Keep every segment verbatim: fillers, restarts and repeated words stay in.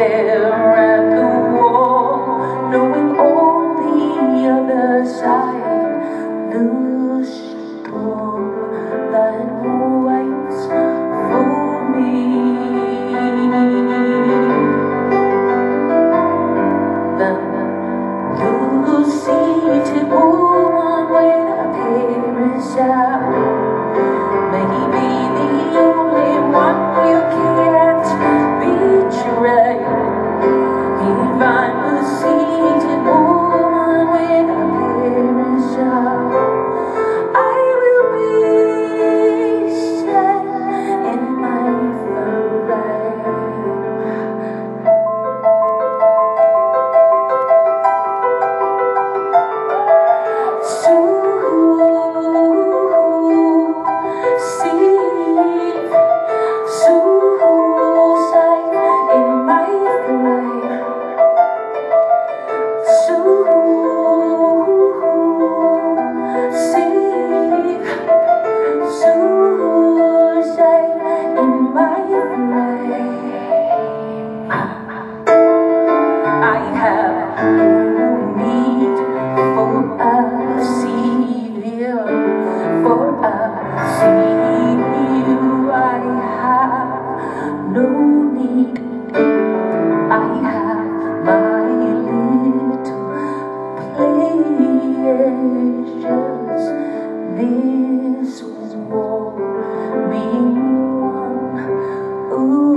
stare at the wall, knowing on the other side the storm that waits for me. The blue-seated woman with a parasol may be the only one you can't betray. If I'm a seated woman with a parasol, I will be safe in my frame. So this war being won, ooh,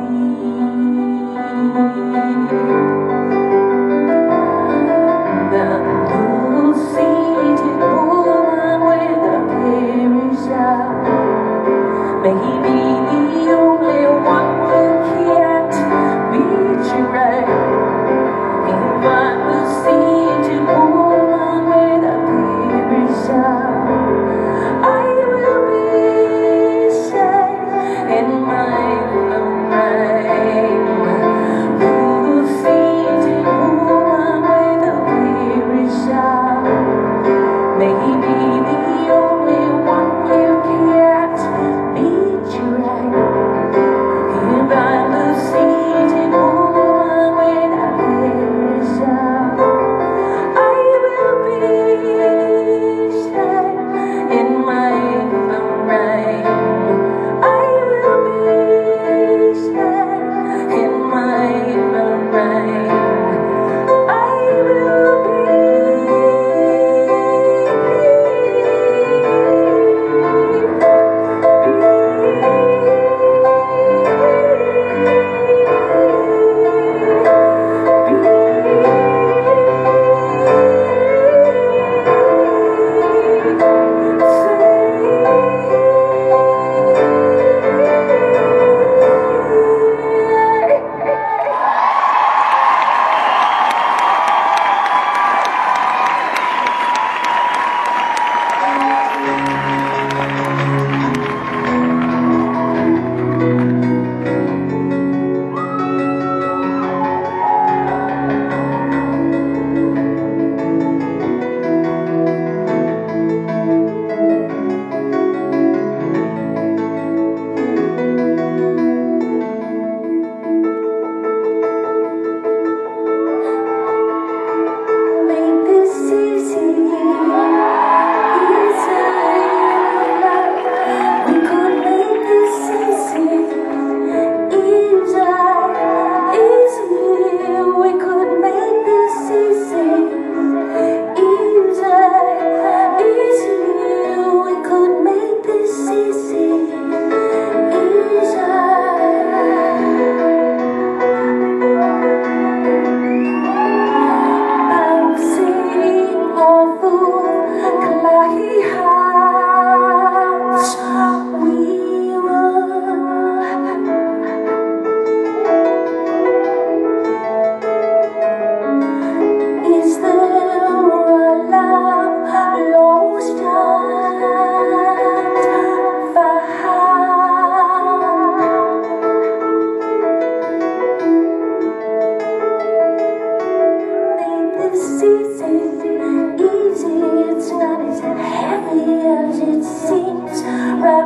the blue-seated woman with a parasol may be the only one who can't betray. If I'm a seated woman with a parasol, I will be safe in my frame. Blue-seated woman with a parasol may be the only one you can't betray. If I'm a seated woman with a parasol, I will be safe in my frame. I will be safe in my frame. I will be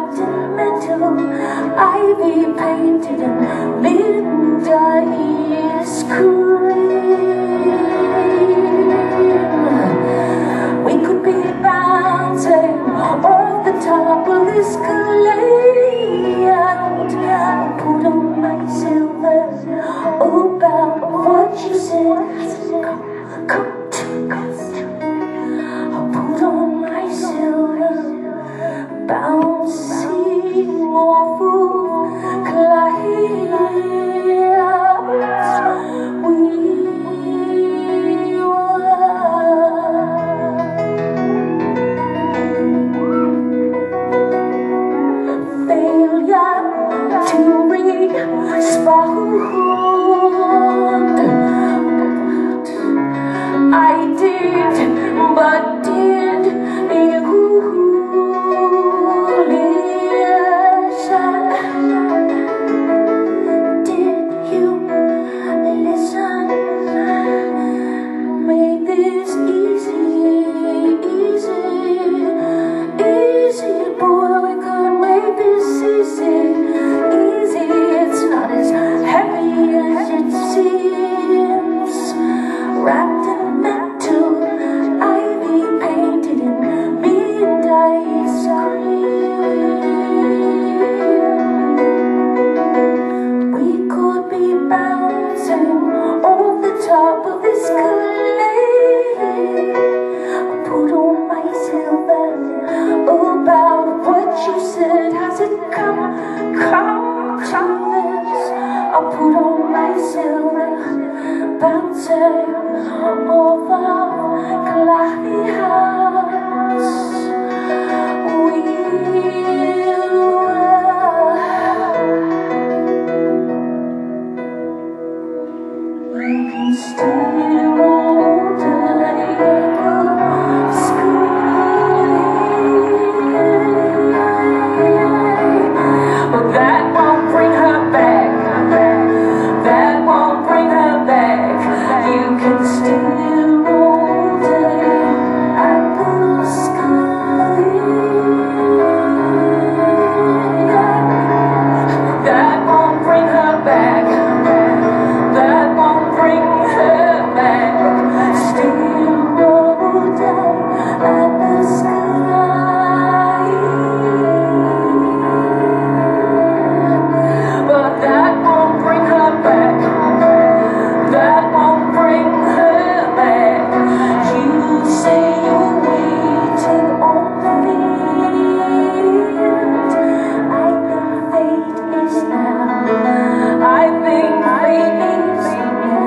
Ivy painted and midnight. We could be bouncing off the top of this cloud. Put on my silver, oh, about what you said. Come, come to us. I put on my silver, bouncing off of clouds. We to respond. I did, but did you listen? Did you listen? Make this easy, easy, easy, boy. We could make this easy. It's not as heavy as it seems. Wrapped in metal, ivy painted in midnight scream. We could be bouncing off the top of this clay. Put on my silver, about what you said. Has it come, come? I put on my silver, bouncing over clouds. We were. You can steal all day, scream, but that won't bring her back. That won't bring her back. You can still all day at the sky. That won't bring her back. That won't bring her back. Still all day at the sky. But that won't bring her back. That won't bring her back. You say you're waiting on me. I think fate is now. I think fate is now.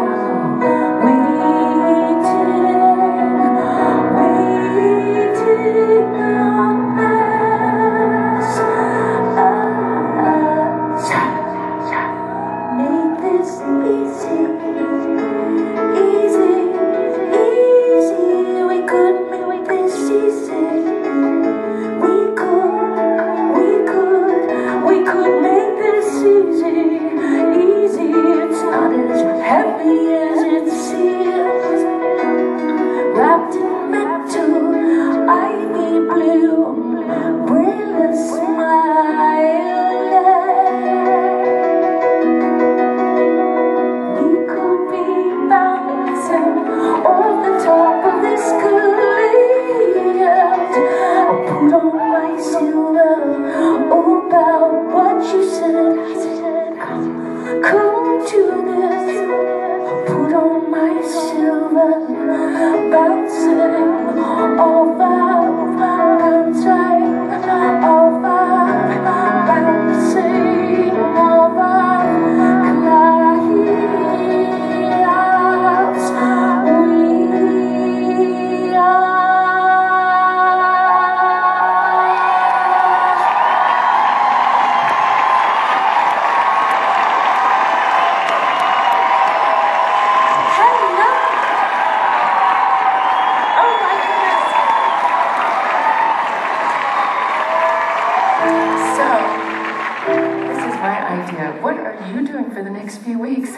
Waiting, waiting on us. Make this easy, easy, easy. We could make this easy. We could, we could, we could make this easy, easy. It's not as heavy as it seems. Wrapped in metal, ivy bloom, brilliant smile. We could be bouncing off the top of this cloud. I put on my silver, oh, about what you said. Come, come to this. I put on my silver, bouncing off of, bouncing off of, bouncing off of clouds. We are. Hello. Oh my goodness. So, this is my idea. What are you doing for the next few weeks?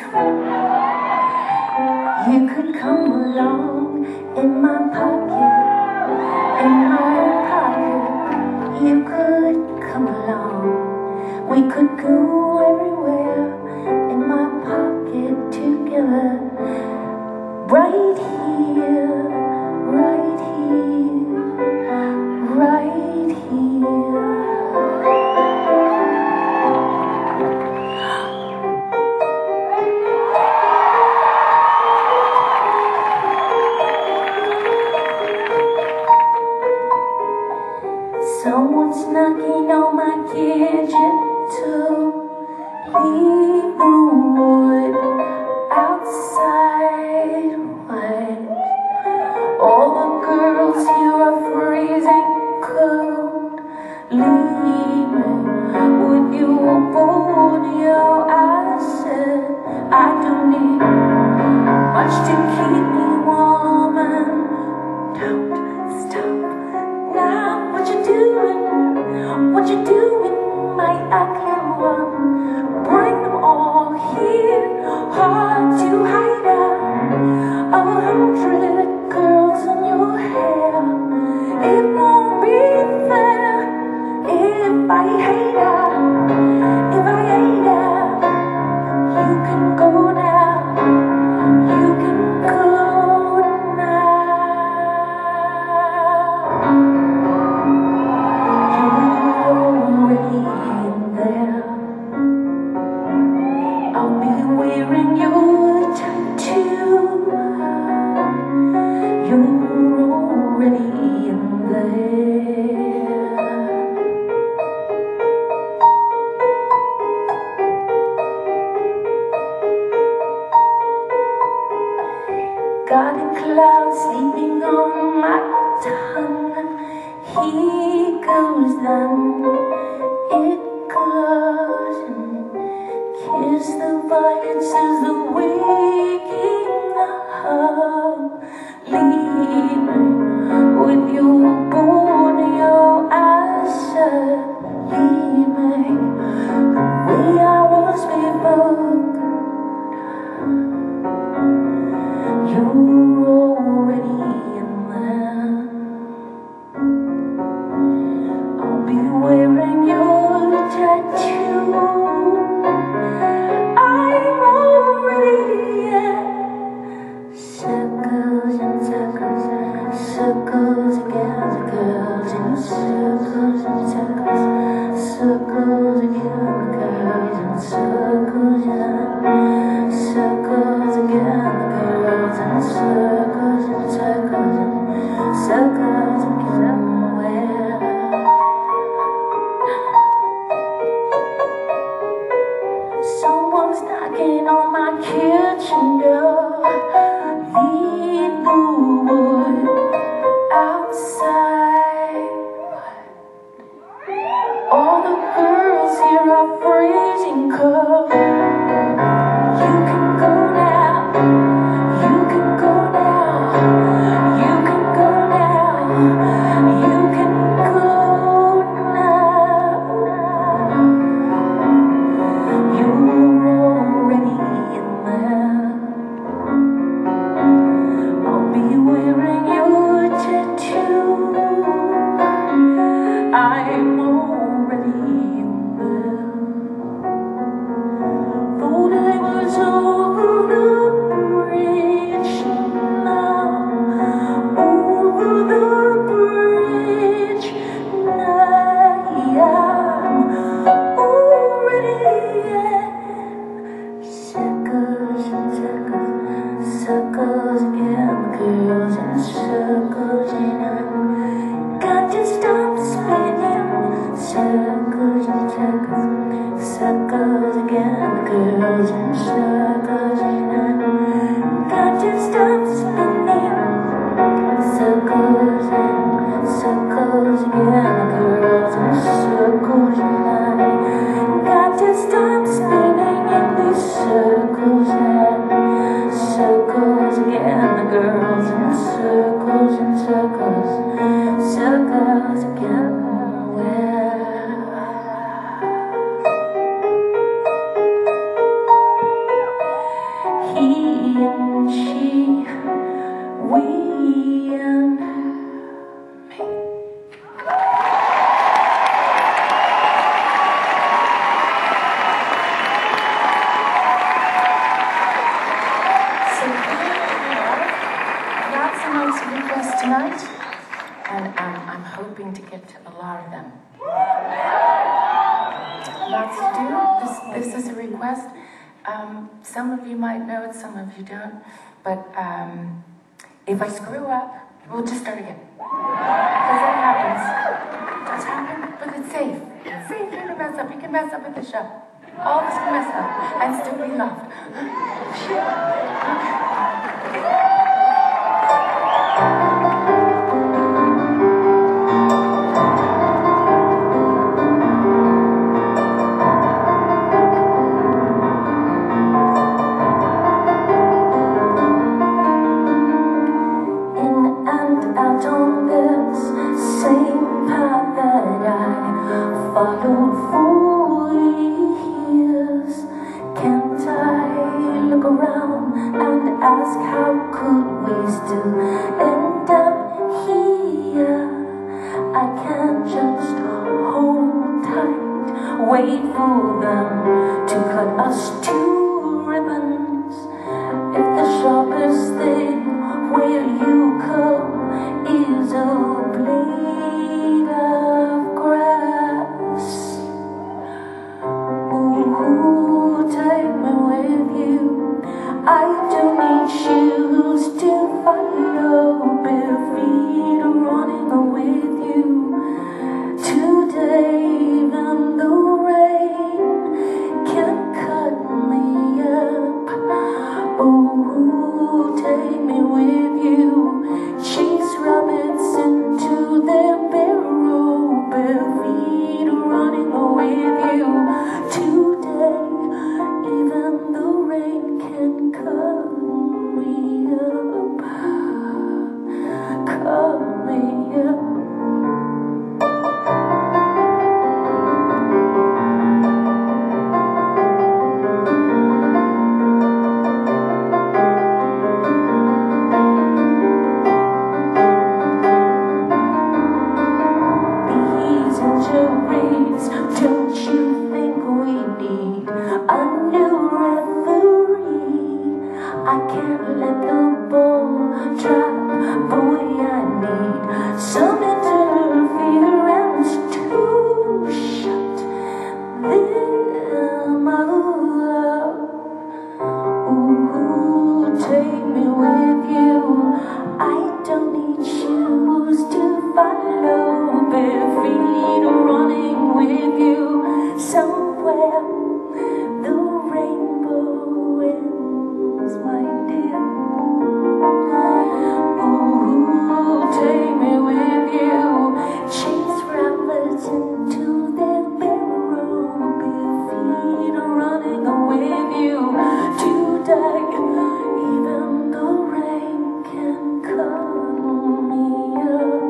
You could come along in my pocket, in my pocket. You could come along. We could go everywhere in my pocket together. reflection of the blue wood outside. All the girls here are freezing cold. You can go now, you can go now, you can go now, you can go now. You're already in there. I'll be wearing your tattoo. I'm already in there. Thought I was over the bridge now, over the bridge now. I'm already in. Circles and circles, circles again, girls in circles, and I got to stop spinning. Circles and circles, circles again, girls in circles, and I got to stop spinning. Circles and circles again, girls in circles, and I got to stop spinning in these circles and circles again, the girls in circles and circles, circles again. He and she, we and me. So that's a nice request tonight, and um, I'm hoping to get a lot of them. Lots to do. This, this is a request. Um, some of you might know it, some of you don't. But um, if I screw up, we'll just start again. Because that happens. It does happen, but it's safe. It's safe here to mess up. You can mess up at the show. All of us can mess up and still be loved. Followed for years. Can't I look around and ask how could we still end up here? I can't just hold tight, wait for them to cut us to ribbons. If the sharpest thing where you come is a blade of grass, ooh, take me with you. I don't need shoes to follow, bare feet are running with you. Today even the rain can cut me up. Oh, take me with you. Chase rabbits into their barrow, bare feet are running with you. Today even the rain can cut me up, cut me up. my dear. Ooh, take me with you. Chase rabbits into their barrel. Bare feet are running with you today. Even the rain can calm me up.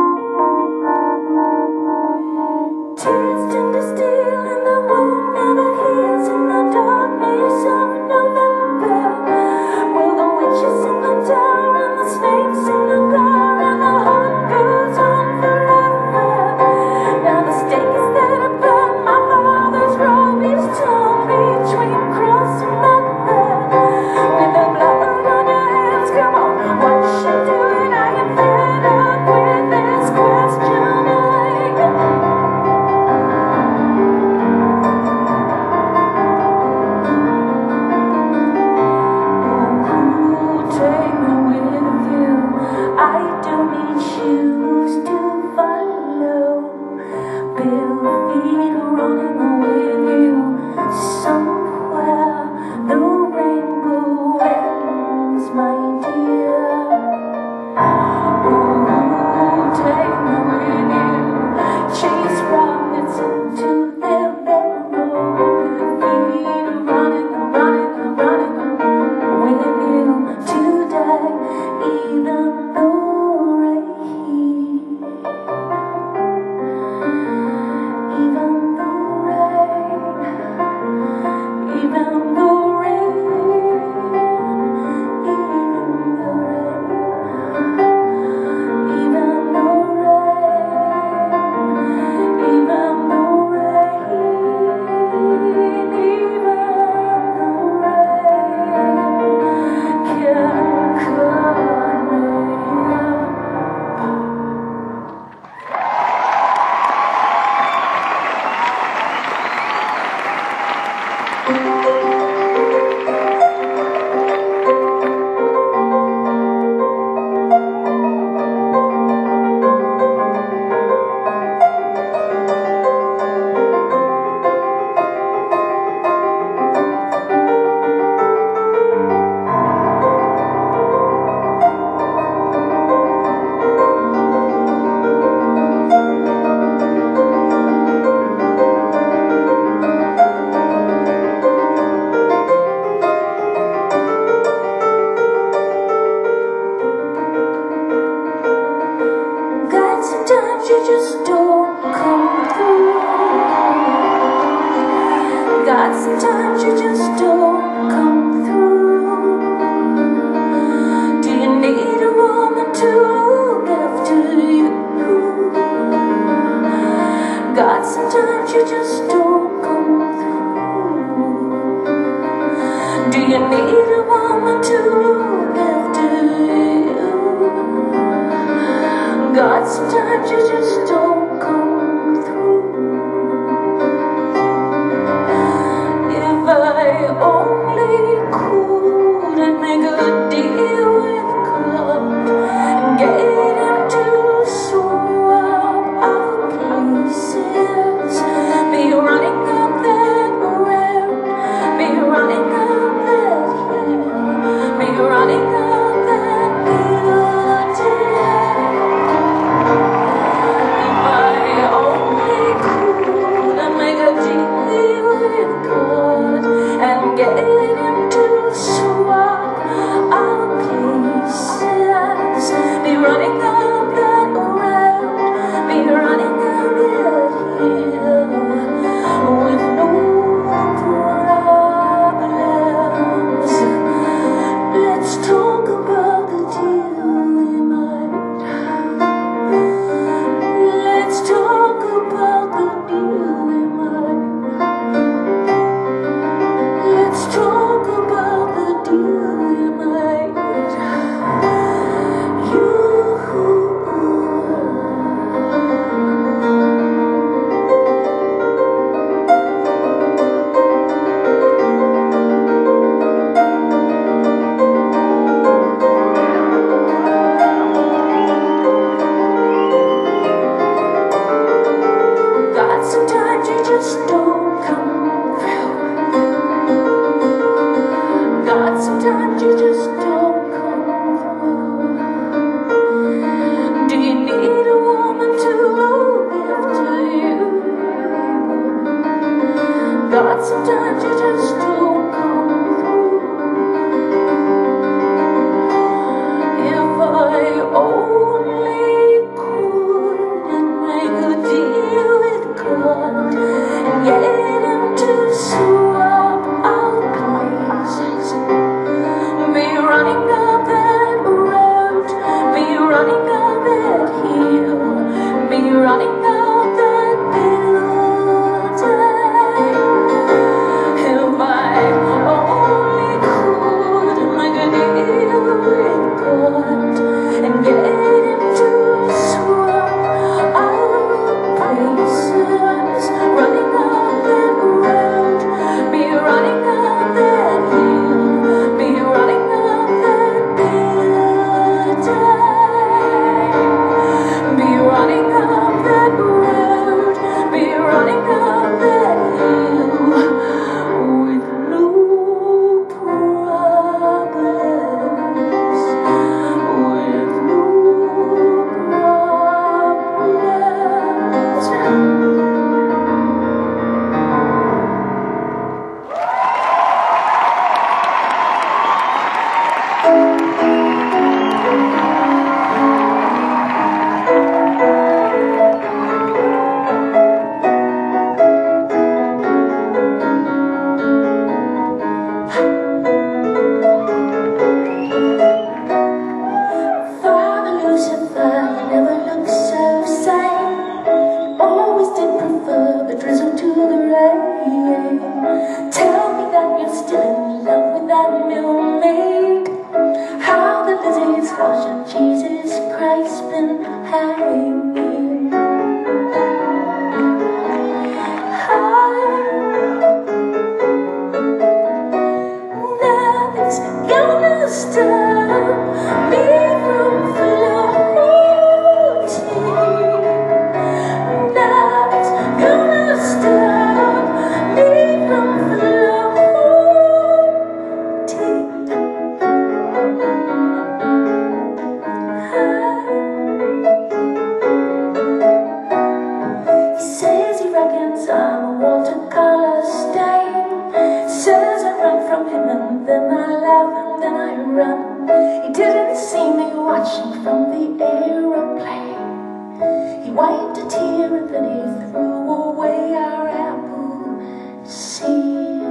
Tears tend to steal and the wound never heals in the darkness of November. Well, the witches in the tower and the snakes in the bar and the hunt goes on forever. Now the stakes that have burned my father's robe is torn between cross and leather. With the blood on your hands, come on, what you doing? I am fed up with this questioning. Take me with you. I don't need shoes to follow. Bare feet running with you. Somewhere the rainbow ends, my dear. Ooh, take me with you. Chase rabbits into their barrel. Bare feet running, running, running with you today. Even the rain, even the rain, even the rain, even the rain, even the rain, even the rain, even the rain can cut me up. God, sometimes you just don't come through. God, sometimes you just don't come through. Do you need a woman to look after you? God, sometimes you just don't come through. Do you need a woman to look after you? God, sometimes you just don't come through. If I only but sometimes you just don't come through. If I only could make a deal with God and get him to swap our places, be running up that road, be running up that hill, be running up that building. If I only could make a deal with God and get him to swap our places, running up that road, be running up that hill, be running up that building, be running up that road, be running up that hill with no problems, with no problems. Father Lucifer, you never look so sane. Always did prefer the drizzle to the rain. Tell me that you're still in love with that milkmaid. How the lizards hush and Jesus Christ been hanging. Nothing's gonna stop me from floating. Nothing's gonna stop me from floating. He says he reckons I'm a watercolor stain. Says I run from him and then I laugh and then I run. He didn't see me watching from the aeroplane. He wiped a tear and then he threw away our apple seed.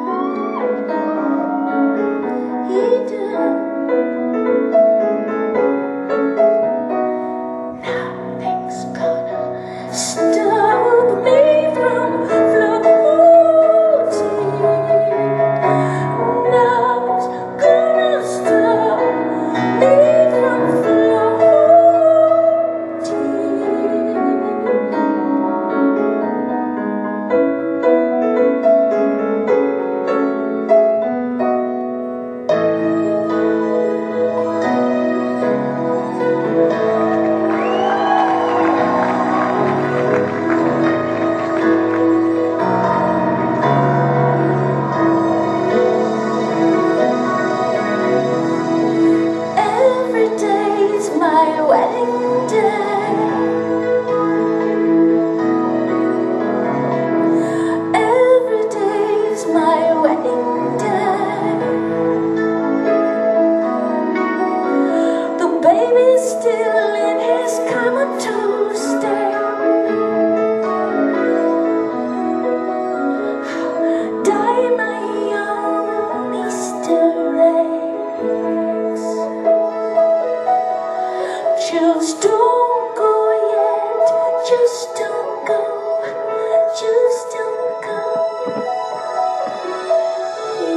He did. Nothing's gonna stop me from floating. Nothing's gonna stop me from floating. Every day's my wedding day. Every day's my wedding day. The baby's still in his comatose state. Die my own Easter eggs. Just don't go yet, just don't go, just don't go.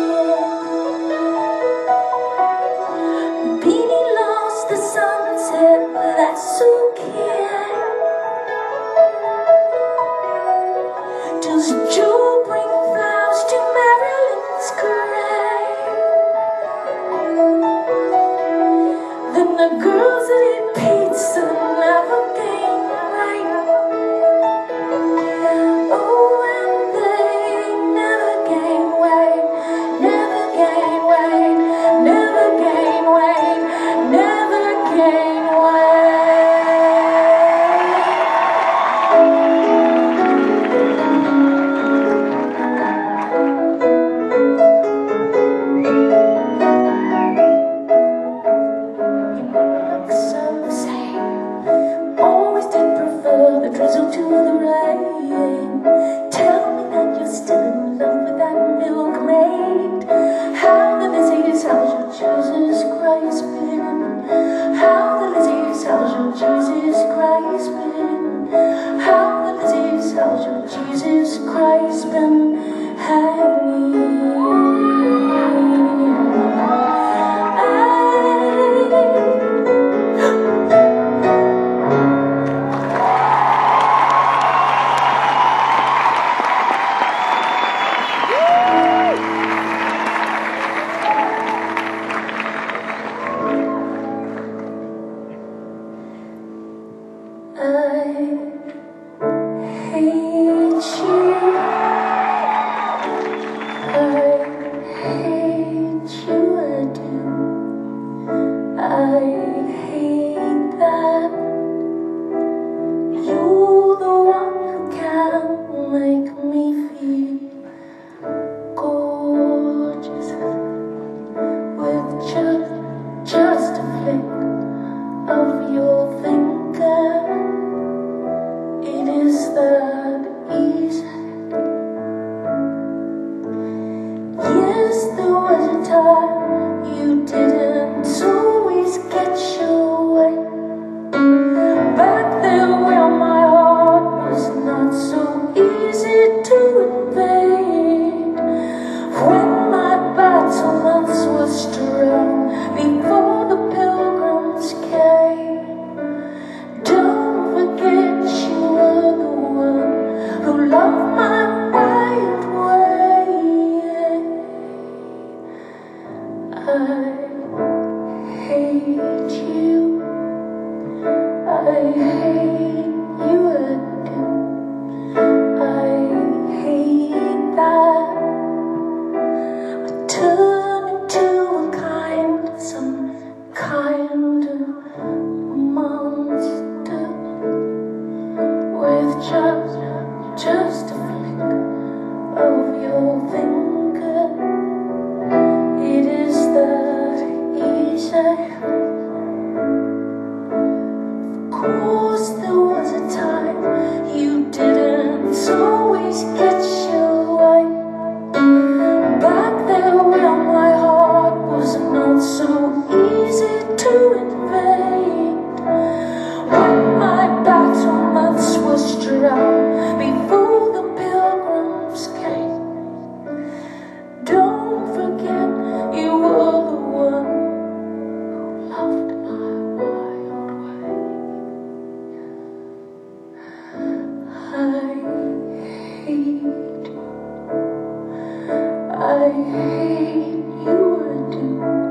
I hate you, I do.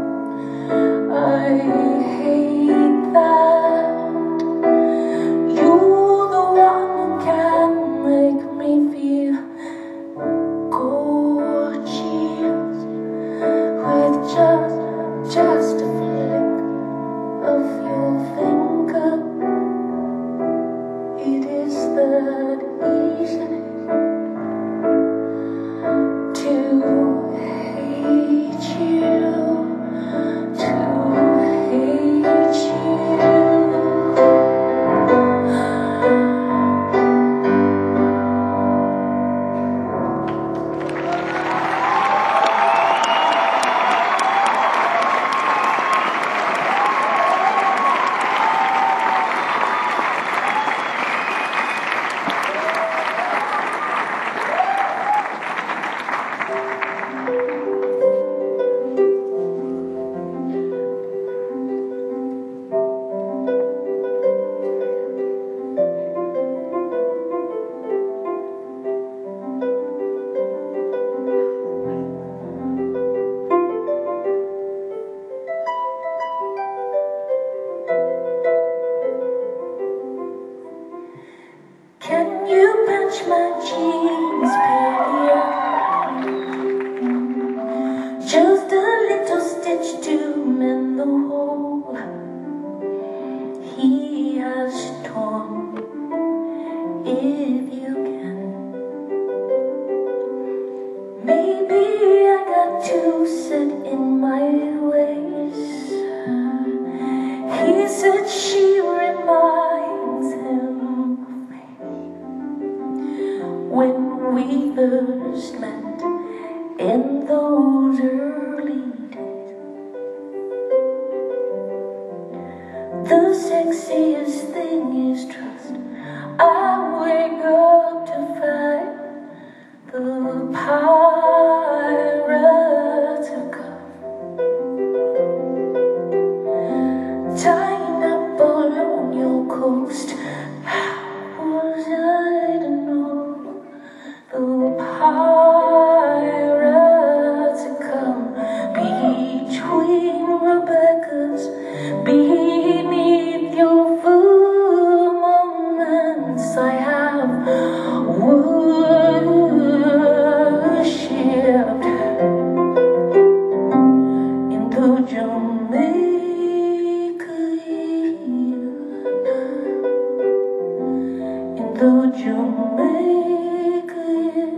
I hate that you're the one who can make me feel gorgeous with just, just a flick of your finger. It is that easy to hate you, to hate you. Can you match my jeans, baby? Just a little stitch to mend the hole he has torn. If you can, maybe I got too set in my ways. He said she reminds him when we first met in those early days. The sexiest thing is trust. I wake up to find the pirates have come, tying up along your coast. How was I to know the pirates have come between Rebecca's, beneath your full moments? I have worshipped in the Jamaican, in the Jamaican.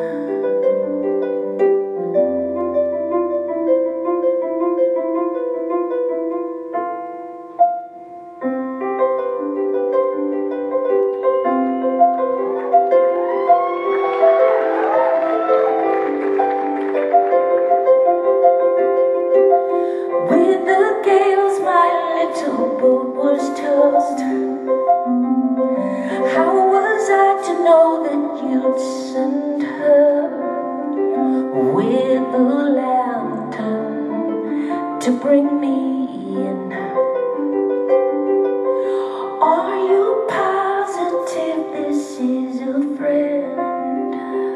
With the gales my little boat was tossed. How was I to know that you'd send her with a lantern to bring me in? Are you positive this is a friend?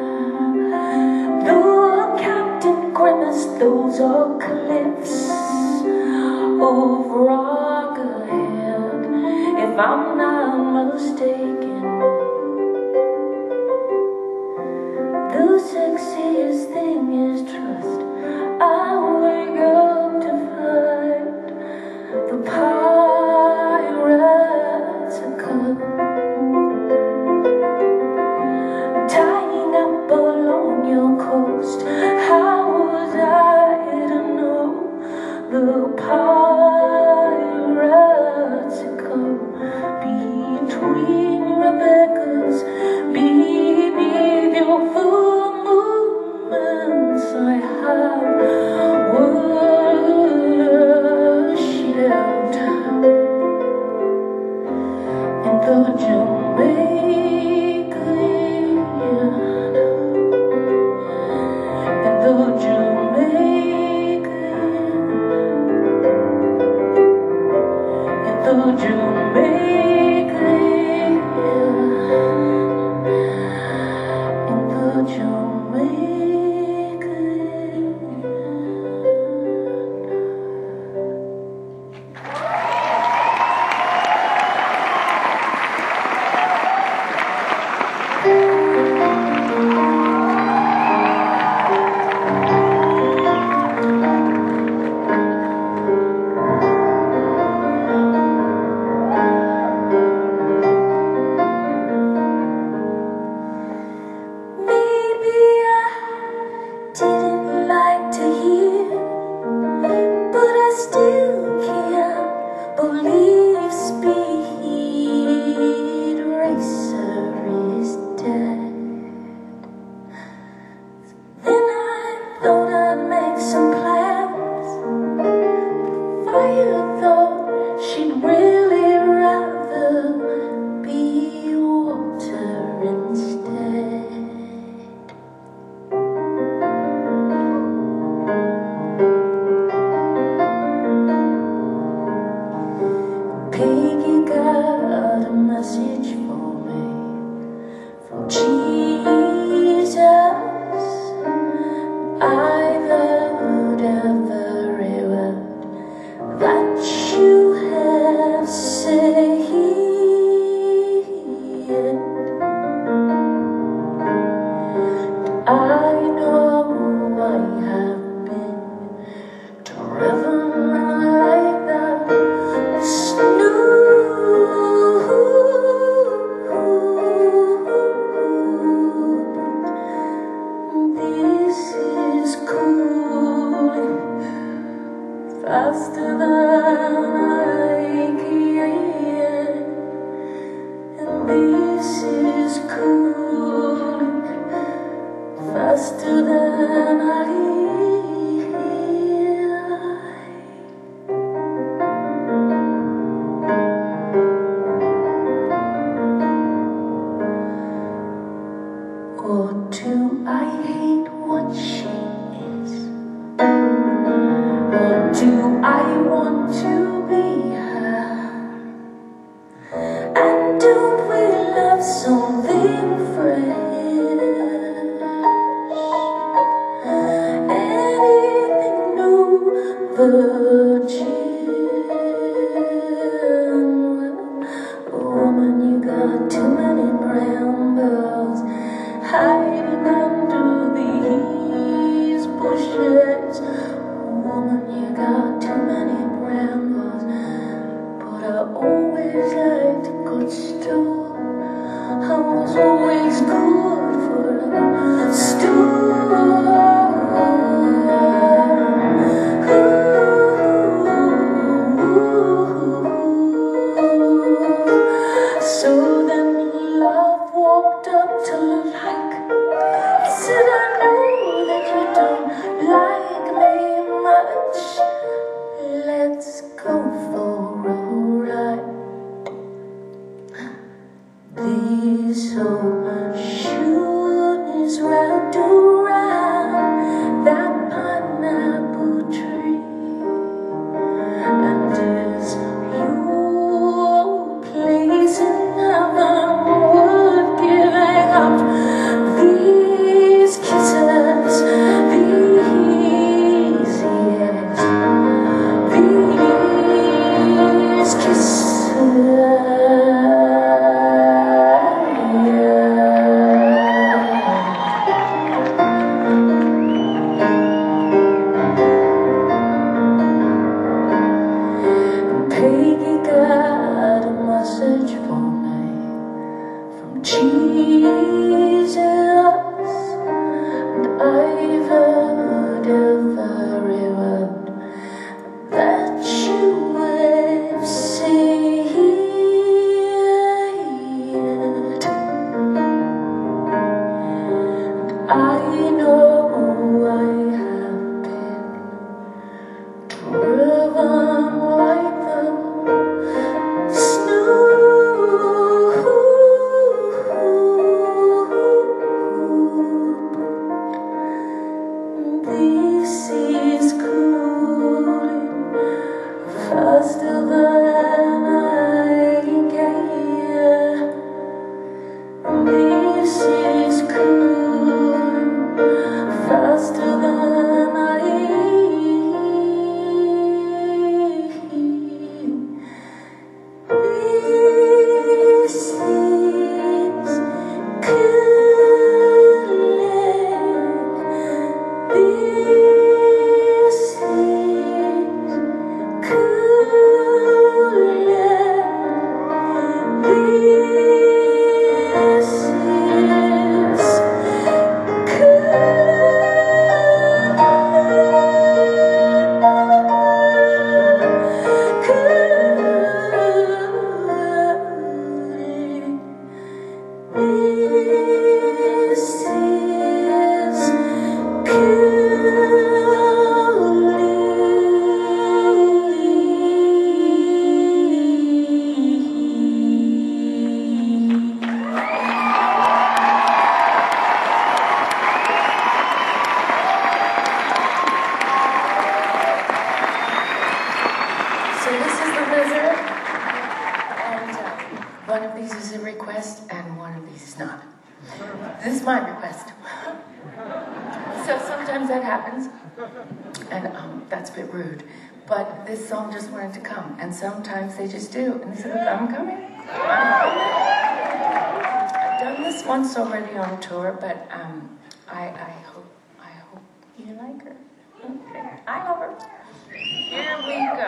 Though Captain Grimace, those are cliffs of rock ahead, if I'm not mistaken. The sexiest thing is trust. I wake up to find the pirates have come, tying up along your coast. How was I to know the pirates have come between thought I'd make some plans. Fire thought she'd really rather be water instead. Peggy got a message for me from Jesus. I've heard every word that you have said. I know I have been driven like that snooze. This is cooling faster than I can, and this is cooling faster than I Or do I hate what she is? Or do I want to be her? And don't we love something fresh? Anything new, virgin? Woman, you got too many brambles hiding under these bushes. Woman, you got too many brambles, but I always liked a good stew. I was always good for a stew. So then love walked up to like, said, I know that you don't like me much. Let's go for a ride. This old shoe is wrapped around that pineapple tree, and is your place in heaven worth giving up? These kisses, these years, these kisses. Peggy got a message for me from Jesus, and I've heard every word that you have said. I know I have been driven like the snooze. This is cooling faster than I can. This is cooling faster than I This is cooling. This is cooling. This is This is cool. my request. So sometimes that happens, and um, that's a bit rude. But this song just wanted to come, and sometimes they just do. And they said, I'm coming. I've done this once already on tour, but um, I, I hope I hope you like her. Okay, I love her. Here we go.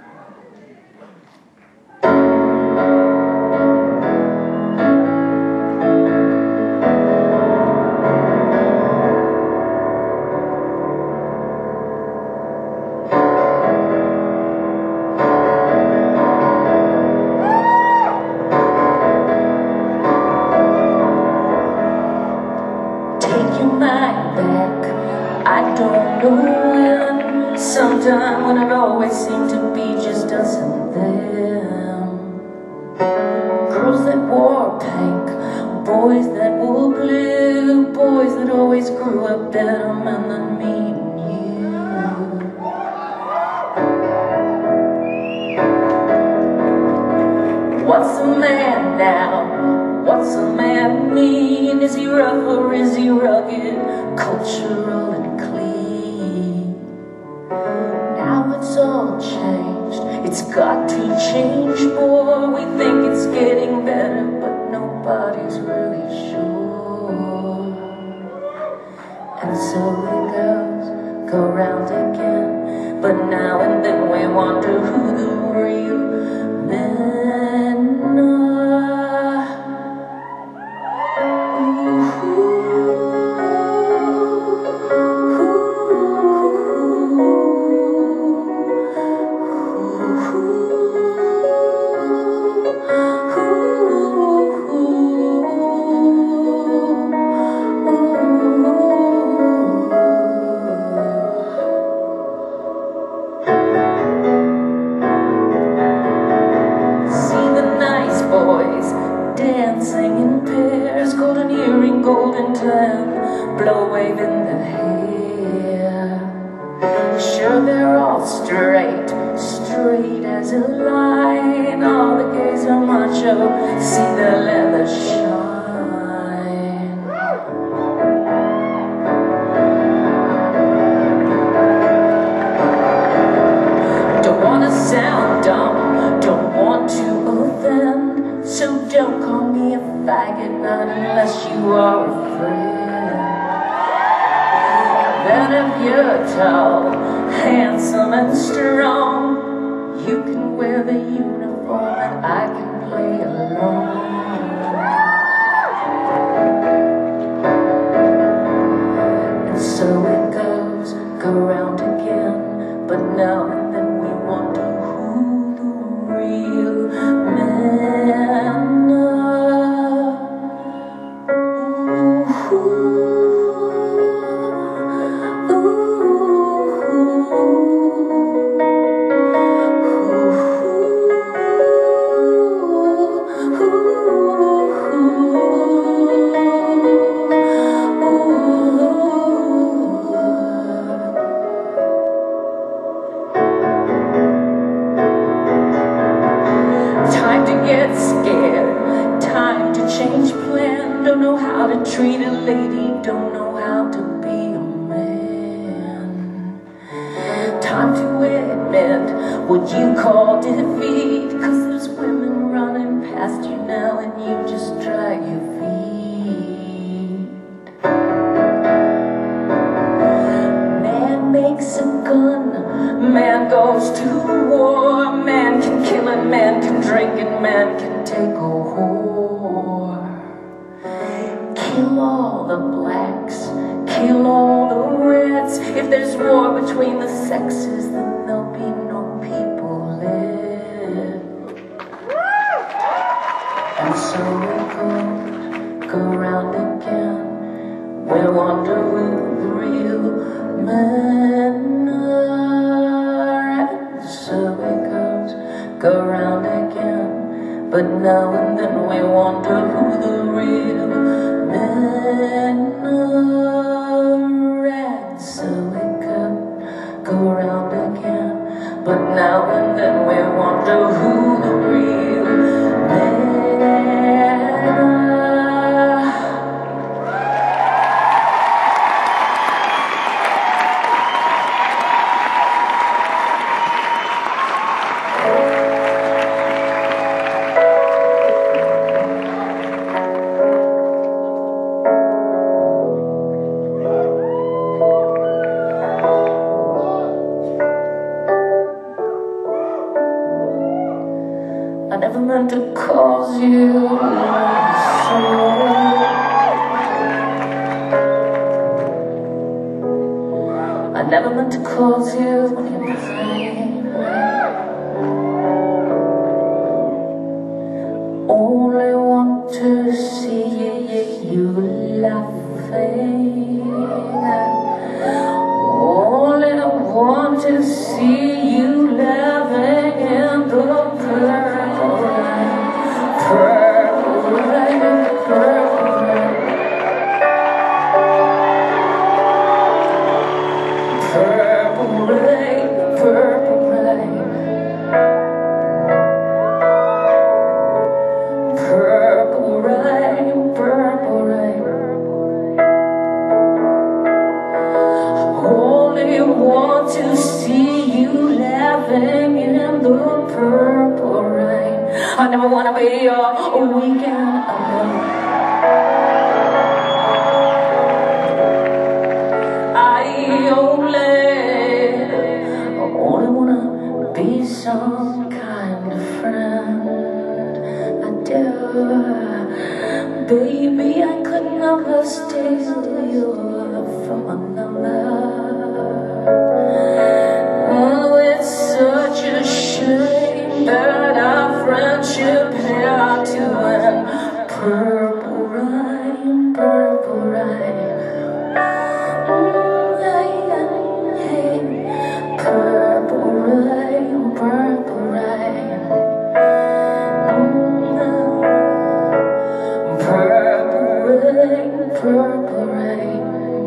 I don't know when, sometime when it always seemed to be just us and them. Girls that wore pink, boys that wore blue, boys that always grew up better men than me and you. What's a man now? What's a man mean? Is he rough or is he rugged? Cultural and clean. Now it's all changed. It's got to change more. We think it's getting better, but nobody's really sure. And so it goes, go round again. But now and then we wonder who the real men are. Dancing in pairs, golden earring, golden tan, blow wave in the hair. Sure, they're all straight, straight as a line. All the gays are macho, see the leather shine. Don't wanna sound dumb, don't want to offend, so don't call me a faggot, not unless you are a friend. Then if you're tall, handsome and strong, you can wear the uniform and I can play along. And so it goes, go round again, but now and then we wonder who the real men are. Time to get scared, time to change plan. Don't know how to treat a lady, don't know how to be a man. Time to admit what you call defeat, cause there's women running past you now and you just drag your feet. Man makes a gun, man goes to war, man can kill and man can drink and man can take a whore. Kill all the blacks, kill all the reds. If there's war between the sexes, then there'll be no people left. And so we go, go round again. We wonder who the real men are. And so it goes, go round again. But now and then we wonder who the real men are. And so it goes, go round again. But now and then we wonder who the real men are. meant to cause you sorrow. I never meant to cause you pain. Only want to see you laughing. Only want to see you laughing in the purple rain, purple rain, purple rain, purple rain, purple rain, purple rain, purple rain. Only want to see you laughing in the purple rain. I never want to be your weekend alone. I only, only want to be some kind of friend. I do. Baby, I could never steal you from another. Oh, it's such a shame that our friendship had to end. Purple rain, purple rain. Mm, hey, hey, purple rain, purple rain. Mm, purple rain, purple rain.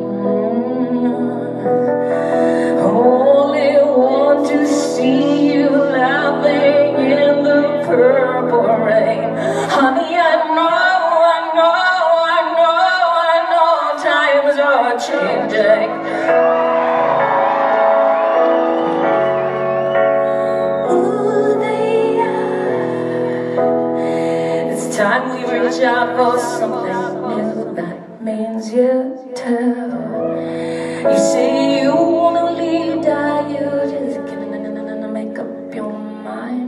Only want to see you laughing in the purple rain. Honey, I know, I know, I know, I know times are changing. Ooh, they are. It's time we reach out for something new. That means you too. You say you wanna leave, die, you just gonna make up your mind.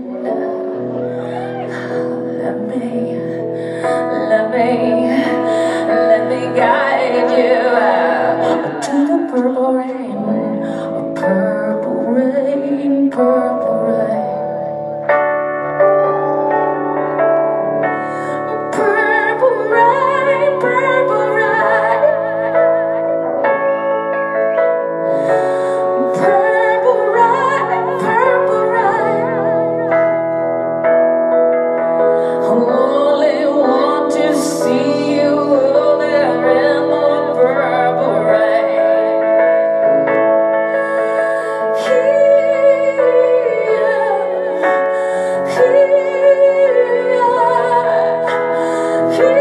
Let me, let me, let me guide you out to the purple rain, purple rain, purple rain. Purple rain, purple rain. Purple rain, purple rain. Only want to see you there in the purple rain. Here, here, here.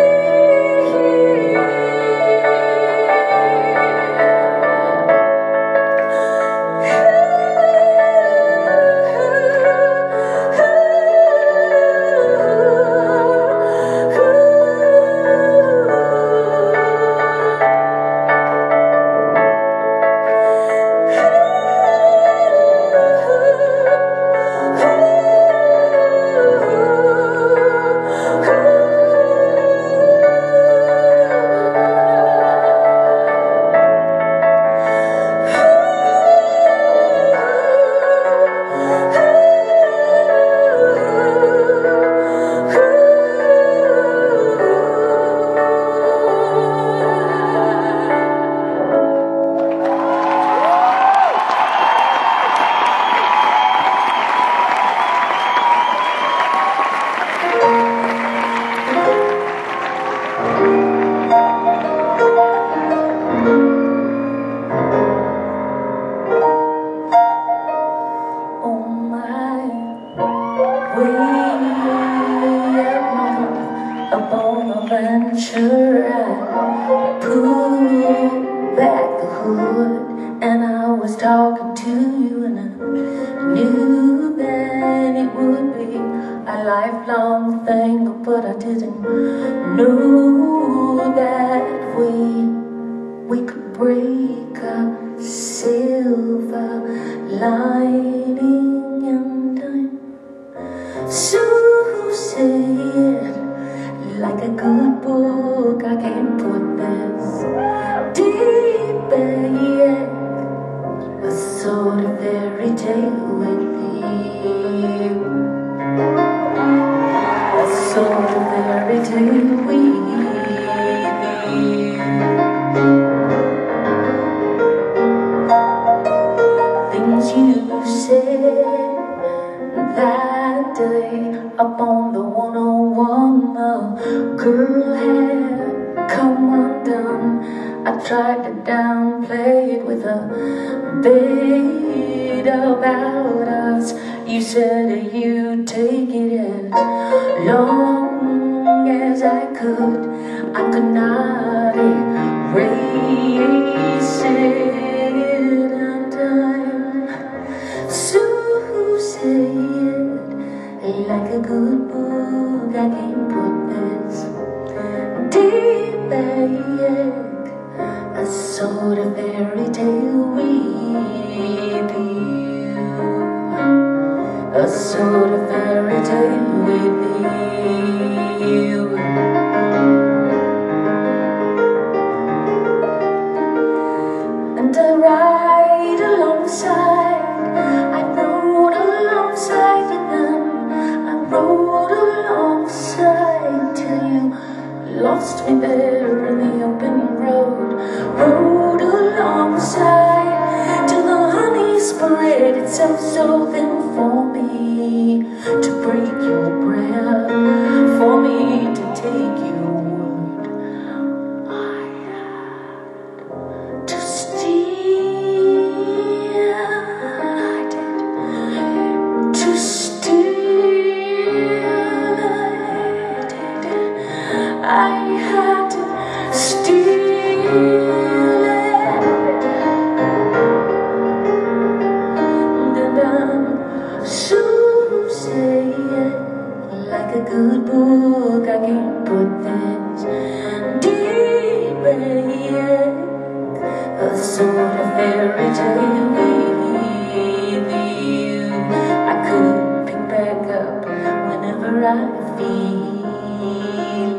Adventure, I pulled back the hood and I was talking to you, and I knew that it would be a lifelong thing, but I didn't know that we we could break a silver lining, and I'm so sick up on the one oh one, the girl had come undone. I tried to downplay it with a bit about us. You said you'd take it as long as I could. I could not erase it in time. So say it like a good book. I can't put this deep back, a sort of fairy tale with you, a sort of fairy tale with you. And I ride alongside, I rode alongside with them, I rode alongside till you lost me there in the open road. Rode alongside till the honey spread itself so thin for me to break your breath, for me to take your word. I had to steal, I did, to steal, I did, I had to steal. So say it like a good book. I can't put this deep back, a sort of fairy tale with you. I could pick back up whenever I feel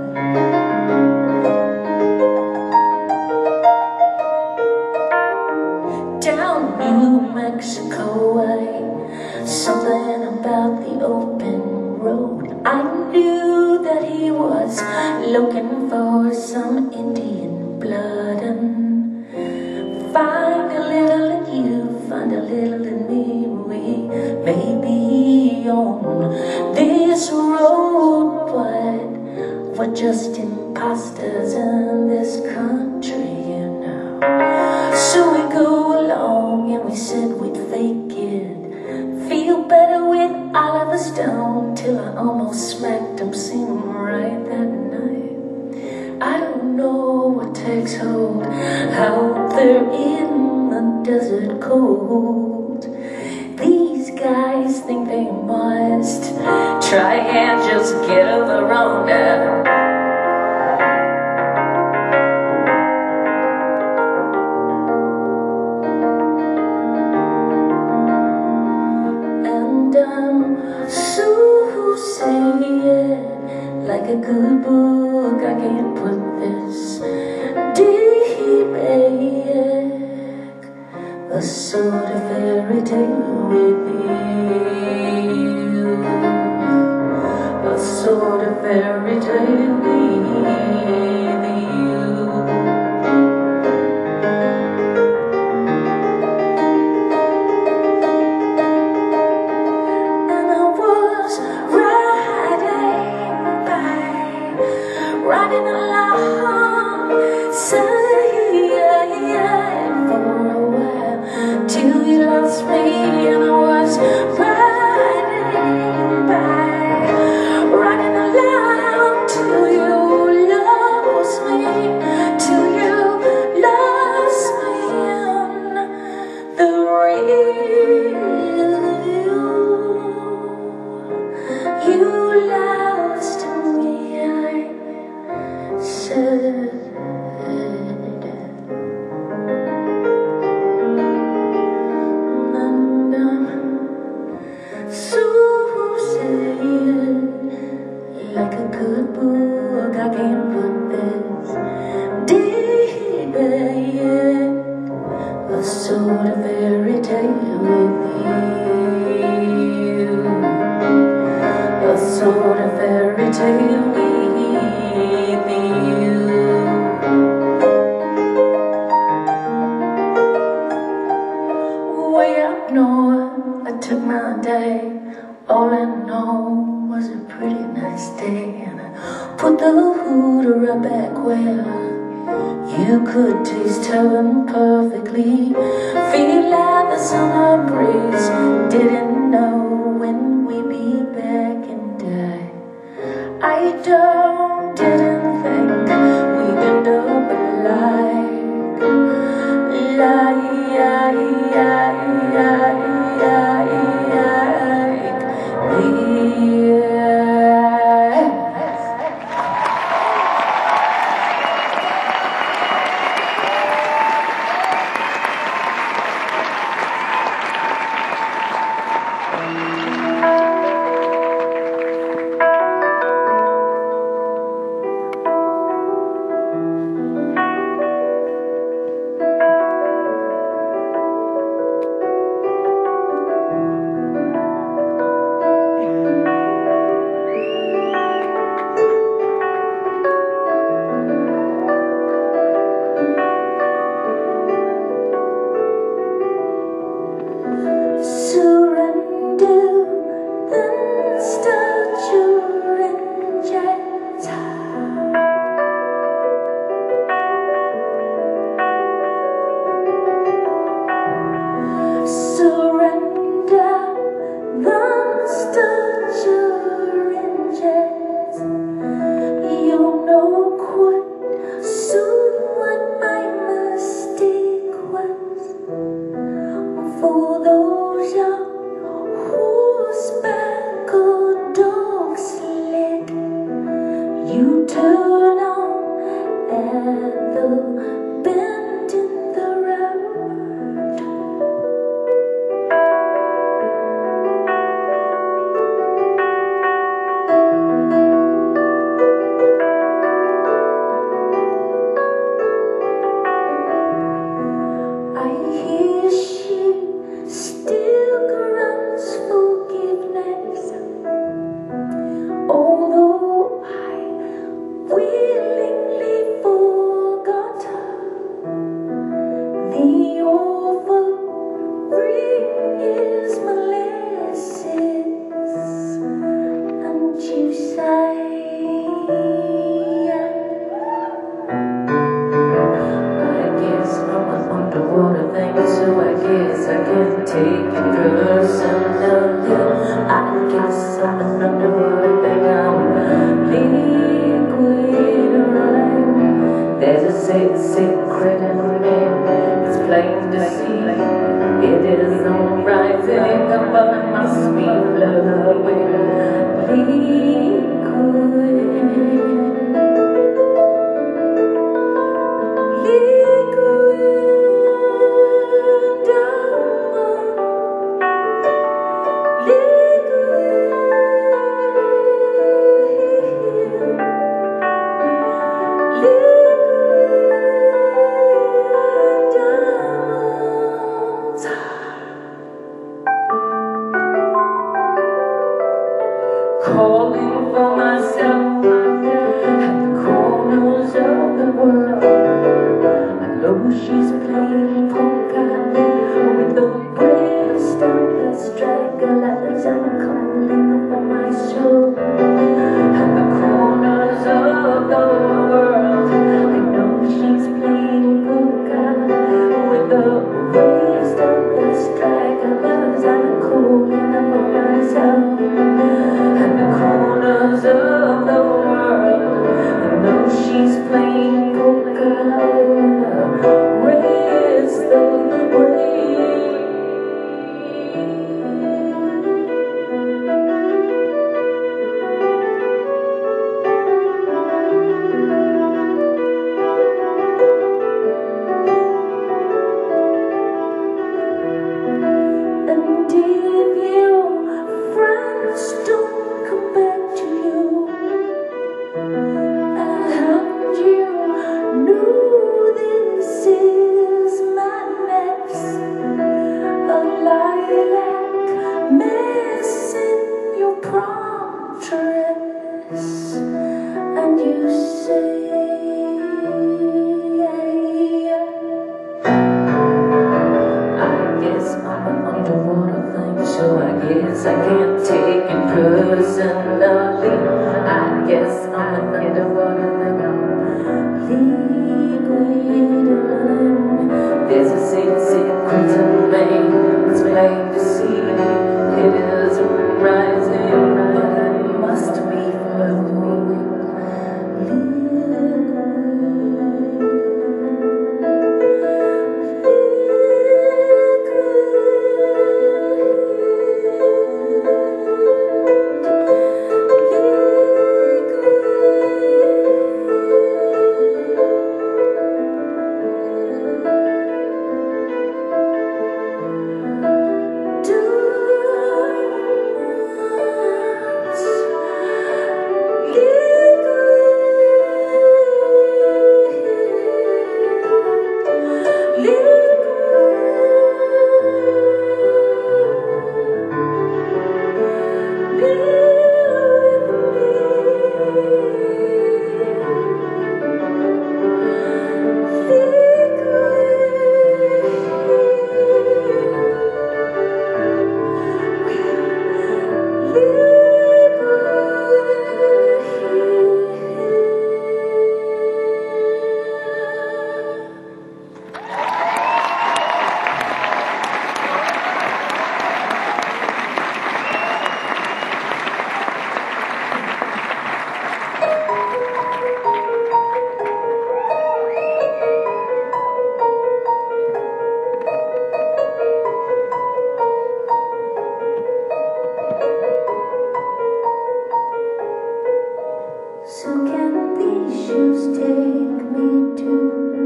it. Down New Mexico way, something about the open road. I knew that he was looking for some Indian blood, and find a little in you, find a little in me. We may be on this road, but we're just imposters in this country, you know. So we go along and we said we'd fake it, feel better with Oliver Stone, till I almost smacked him singing right that night. I don't know what takes hold out there in the desert cold. These guys think they must try and just get over on down. So say it like a good book. I can't put this deep back, a sort of fairy tale with you, a sort of fairy tale with you. Riding along, saying for a while, till you lost me, and I was riding by, riding along till you lost me, till you lost me, and the real you, you lost me. Said, and I'm so sad, like a good book. I can't put this deep back, a sort of fairy tale with you, a sort of fairy tale with you. Way up north, I took my day, all in all, was a pretty nice day, and I put the hooter right back where you could taste heaven perfectly. Feel like the summer breeze. Didn't know when we'd be back and die. I don't, didn't think we'd end up alike. Like, you turn on at the bend in the road. I hear she still grants forgiveness, although I willingly forgot her. The offering is molasses, and you say, I guess I'm an underwater thing, so I guess I can take it personally. I guess I'm an underwater thing, I'm there's a sick secret in me, it's plain to see. It is the right thing, but it must be flowing liquid. Liquid diamond, calling for myself at the corners of the world. I know she's playing poker with the breast of the stragglers. I'm calling for my soul at the corners of the world. I know she's playing poker with the breast of the stragglers. I'm calling for myself at the corners of the world. I know she's playing poker with the rest of the and if your friends don't come back to you, and you know this is madness, a lilac mess in your prom dress, and you say, I guess I'm an underwater thing, so I guess guess I can't take it personally. I guess I'm an underwater liquid. There's a secret to me, it's plain to see. It is rising, but it must be flowing. So can these shoes take me to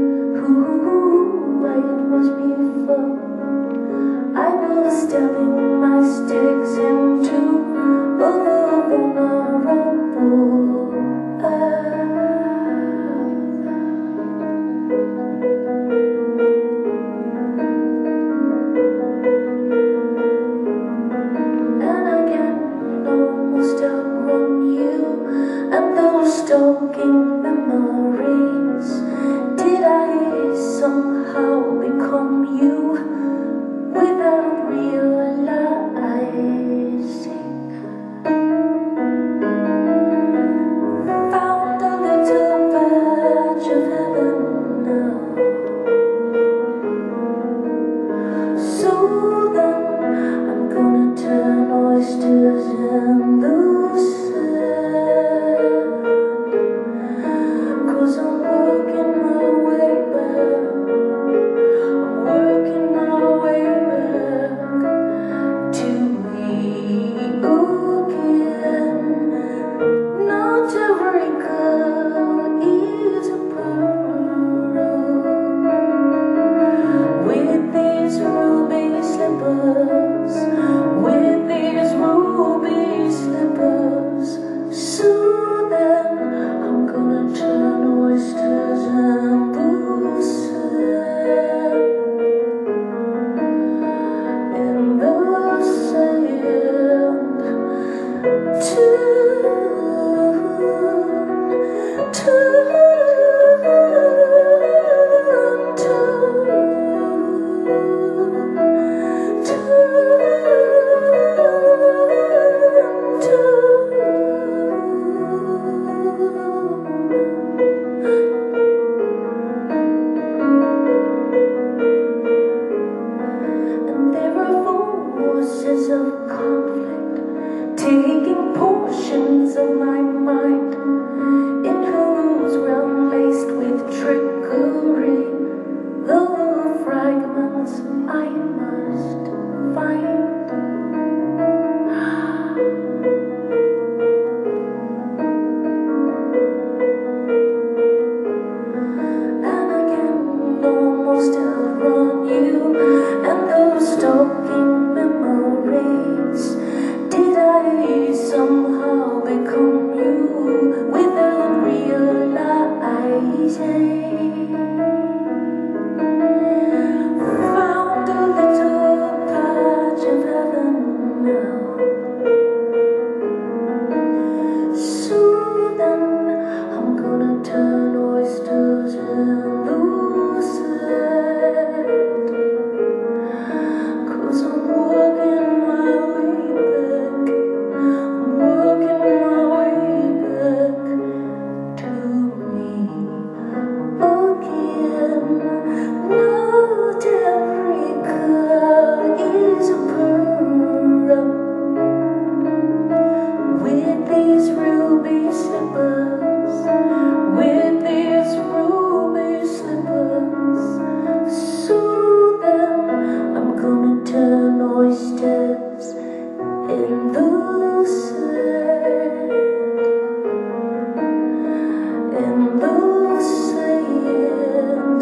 who I was before? I was stabbing my sticks into a vulnerable earth. And I can almost outrun you and those stalking memories. Did I somehow become you without realizing? Found a little patch of heaven now. So then I'm gonna turn oysters in the sand, 'cause I'm working my way back. I'm working my way back to you again. Not every girl is a pearl with these ruby slippers, with these ruby slippers. So then I'm gonna turn oysters and the sand, in the sand, turn, turn, and there are forces of conflict taking portions of my mind, in whose realm laced with trickery, the fragments I must find. And I can almost outrun you and those stalking memories. Did I somehow become you without realizing? Found a little turn oysters in the sand, in the sand.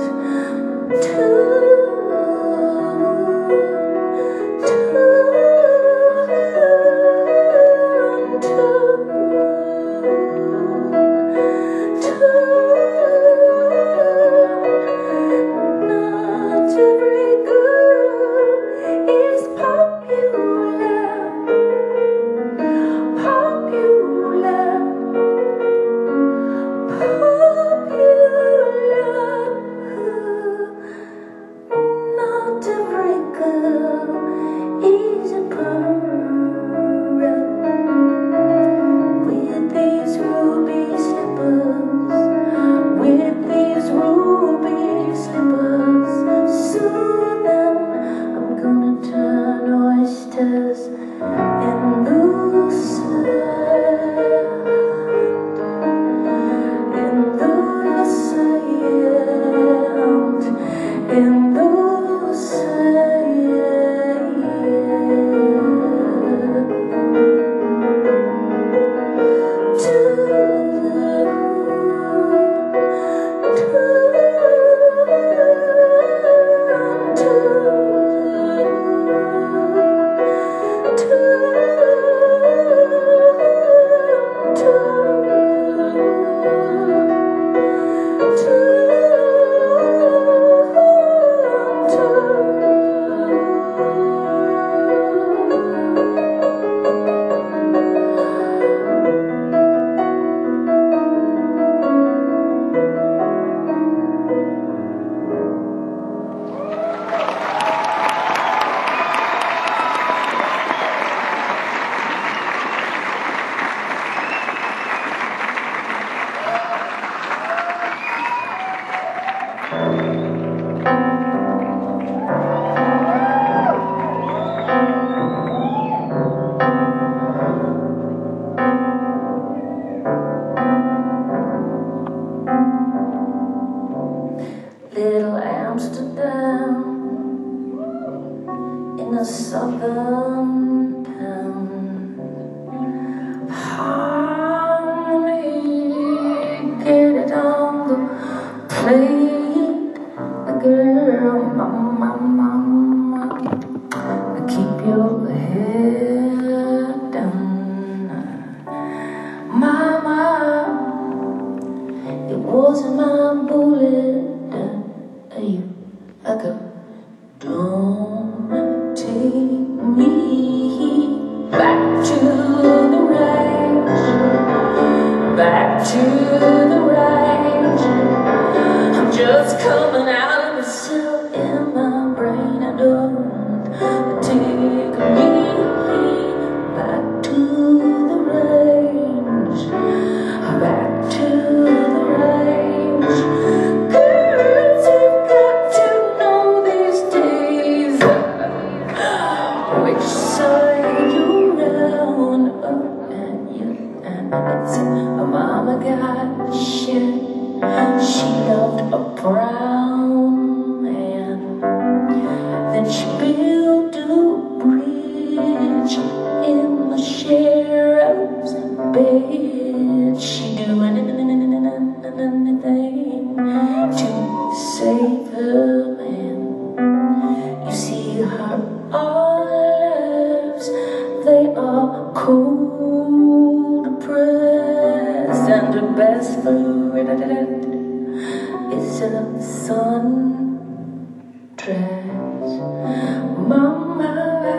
Little Amsterdam, in a southern town. Honey, get it on the plate, girl, mama, mama, keep your head down. Mama, it wasn't my bullet. You, I go, don't take me back to the range, back to the range. I'm just coming out of the cell in my brain. I don't take me back to the range, back to the range. Mama got shit, she loved a brown man. Then she built a bridge in the sheriff's bed. She do anything to save her man. You see, her olives, they are cold pressed, and her best food is a sundress. Mama,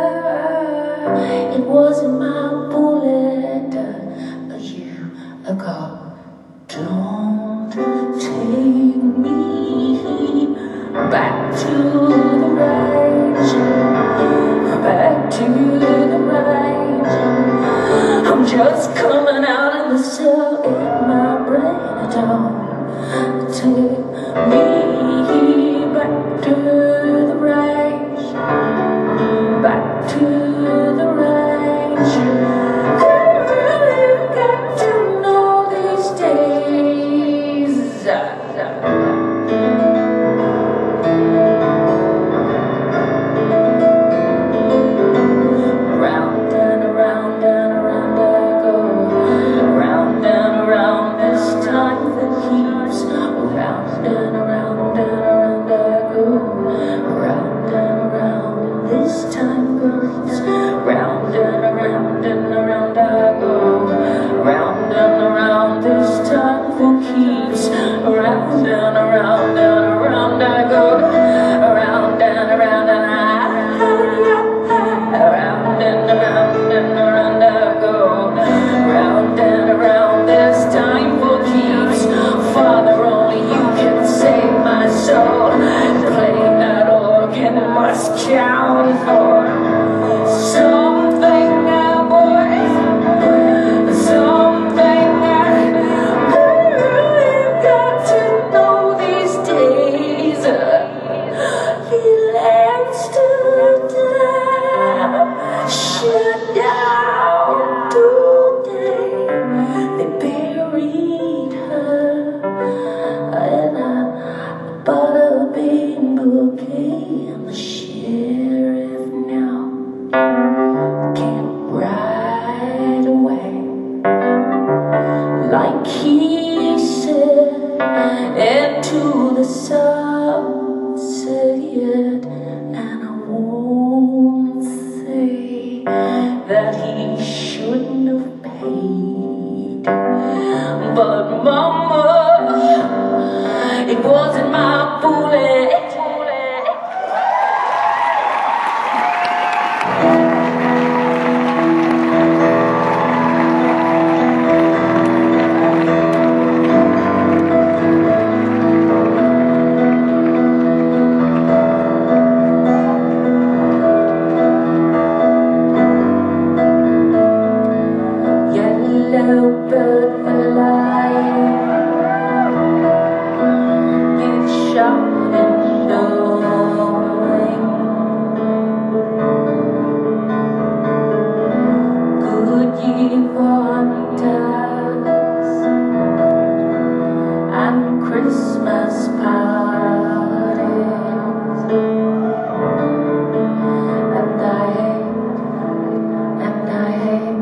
it wasn't my bullet, you a call. Don't take me back to the range, back to the range. I'm just coming out of the cell in my brain. Don't take me back to the range, back to the range. Girl, you've got to know these days. Round and around and around I go. Round and around, this time for keeps. Round and around and around I go. Around and around and I. Around and around and around I go. Round and around, this time for keeps. Father, only you can save my soul. Playing that organ must count for something now, boys. Something I you've got to know these days. He likes to die. Shut down today. They buried her in a bada bing bouquet. And the sheriff now came right away, like he said, into the sunset. And I won't say that he shouldn't have paid, but mama, it wasn't my bullet. Yellow bird flying, get shot in the wing. Good ye wonders and Christmas parties, and I hate, and I hate.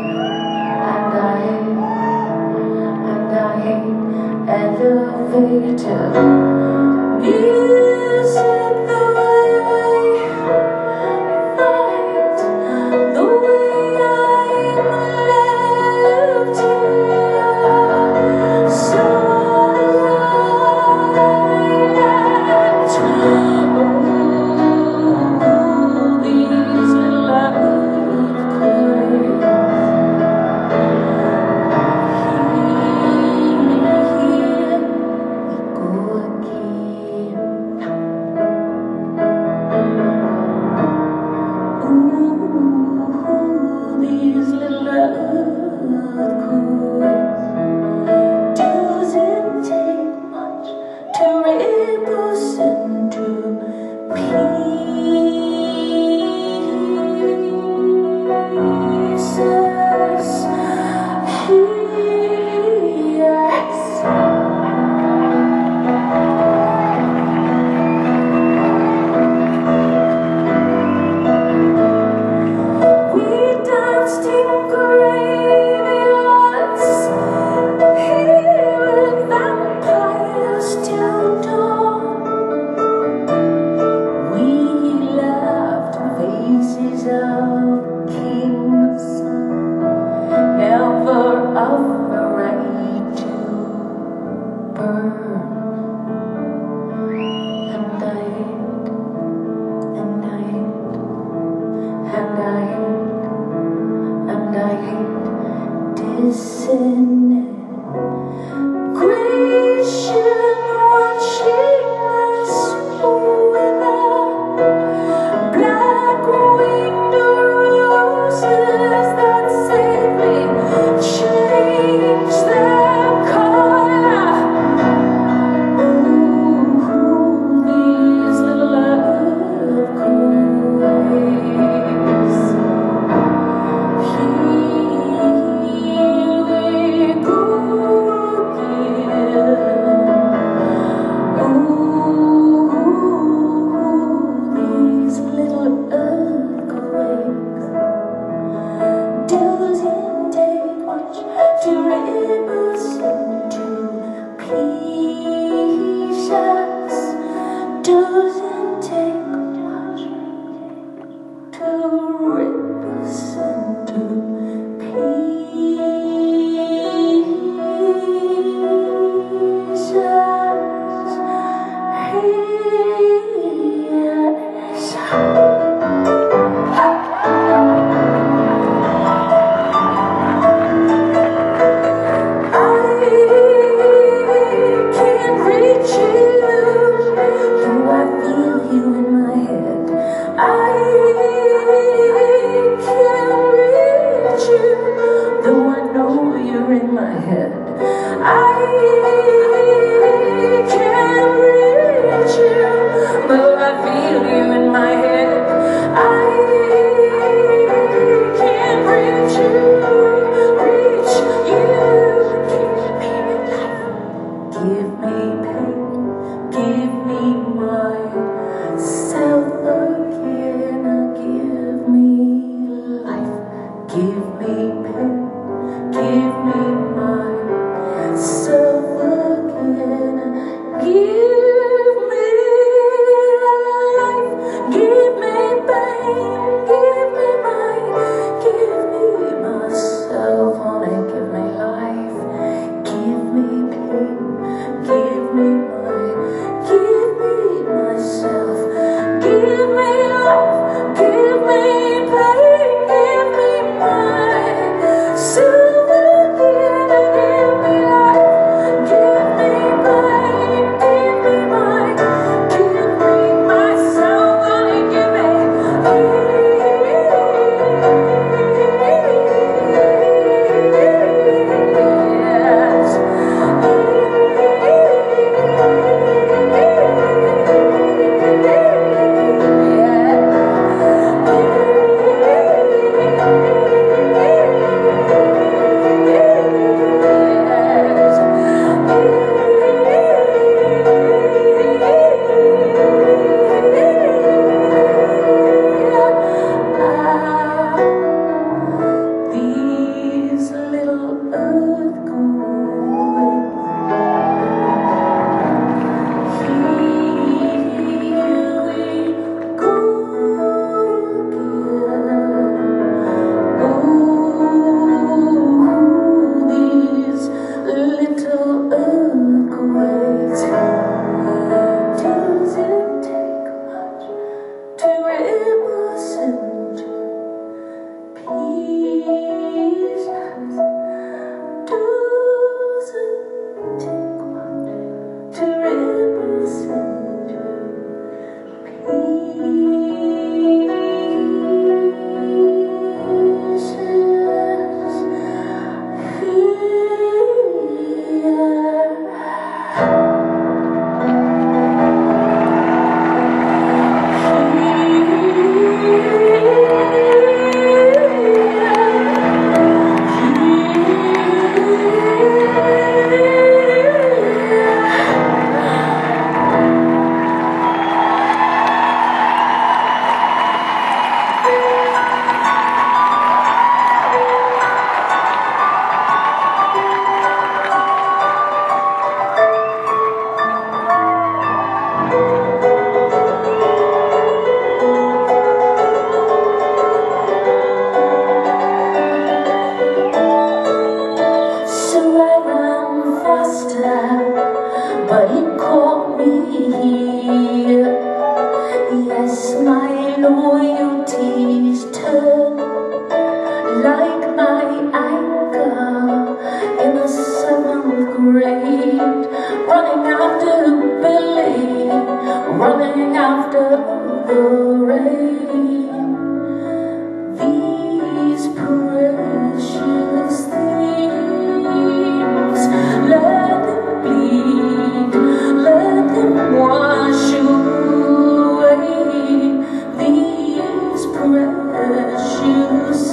Elevator music, the way I fight, the way I left here, silent. Oh, these little earthquakes. to represent but it caught me here. Yes, my loyalties turn like my anchor in the seventh grade, running after Billy, running after the rain. These precious things, let them bleed, let them wash away. These precious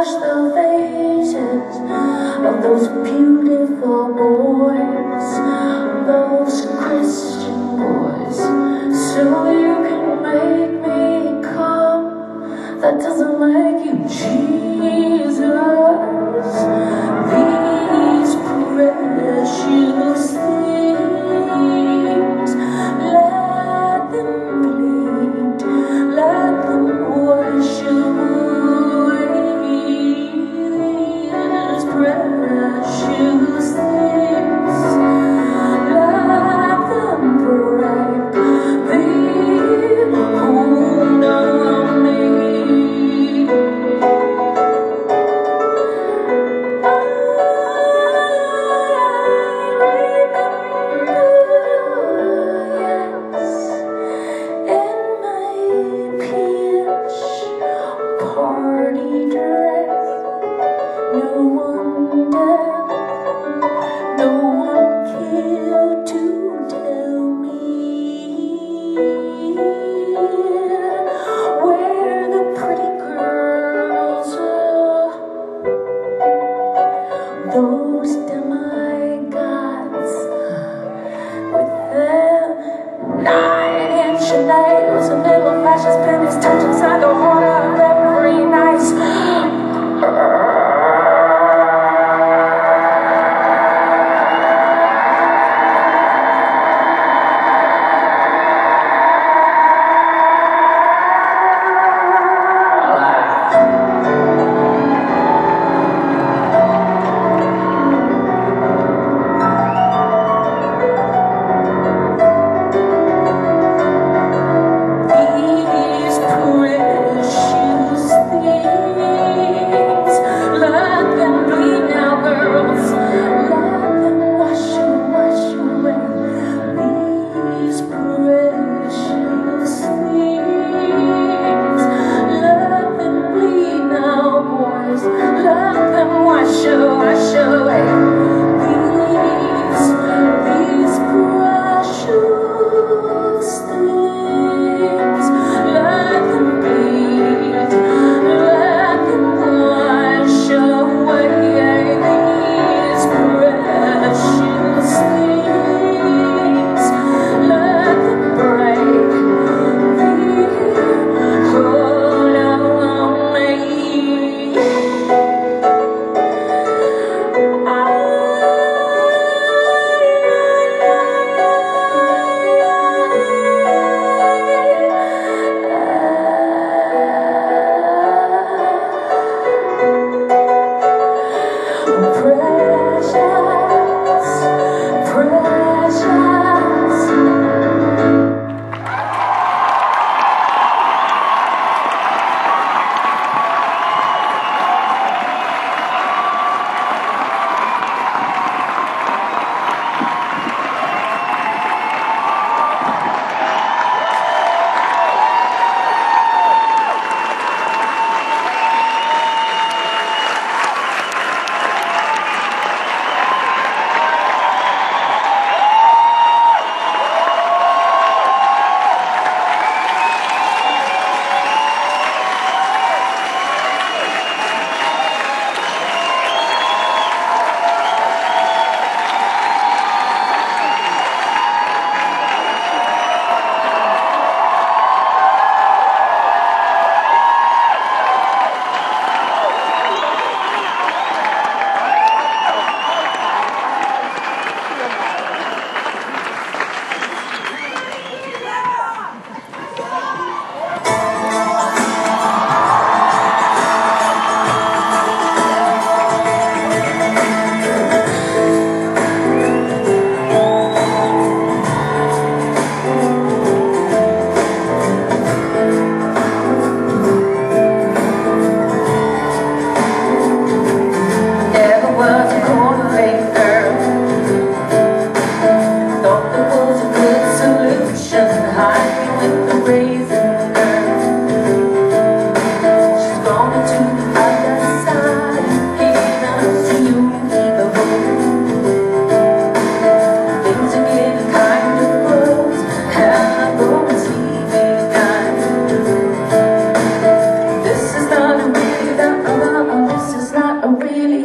wash the faces of those beautiful boys, those Christian boys, so you can make me come. That doesn't make you Jesus. These precious things, let them bleed, let them wash away. These precious things, let them break the hold on me.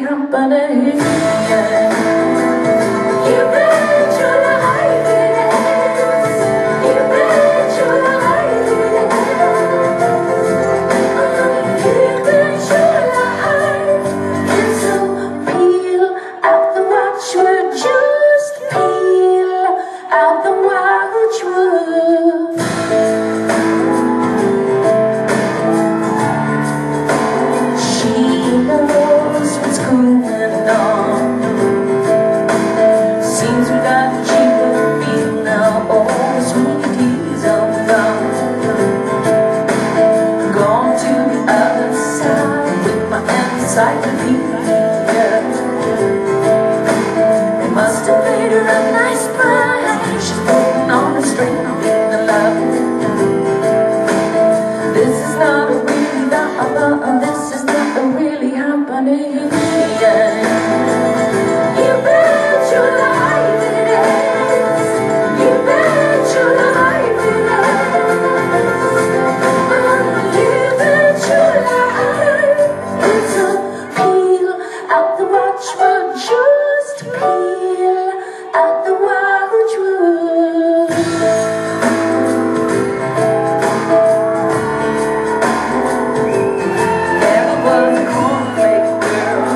company. You bet your life it is. You bet your life it is. You bet your life. And so peel out the watchword, just peel out the watchword. She knows what's going on. Seems we got cheaper feel now. All the sweeties are gone. Gone to the other side with my encyclopedia. They must have made her a nice prize. She's putting on a string in the love. This is not a really love. This is not a really happening. You bet your life it is. You bet your life it is. You bet your life. It's a peel out the watchword, just peel out the watchword. Never was a cornflake girl.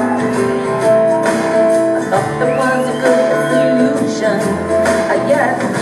I thought there was a good illusion. Uh, yeah.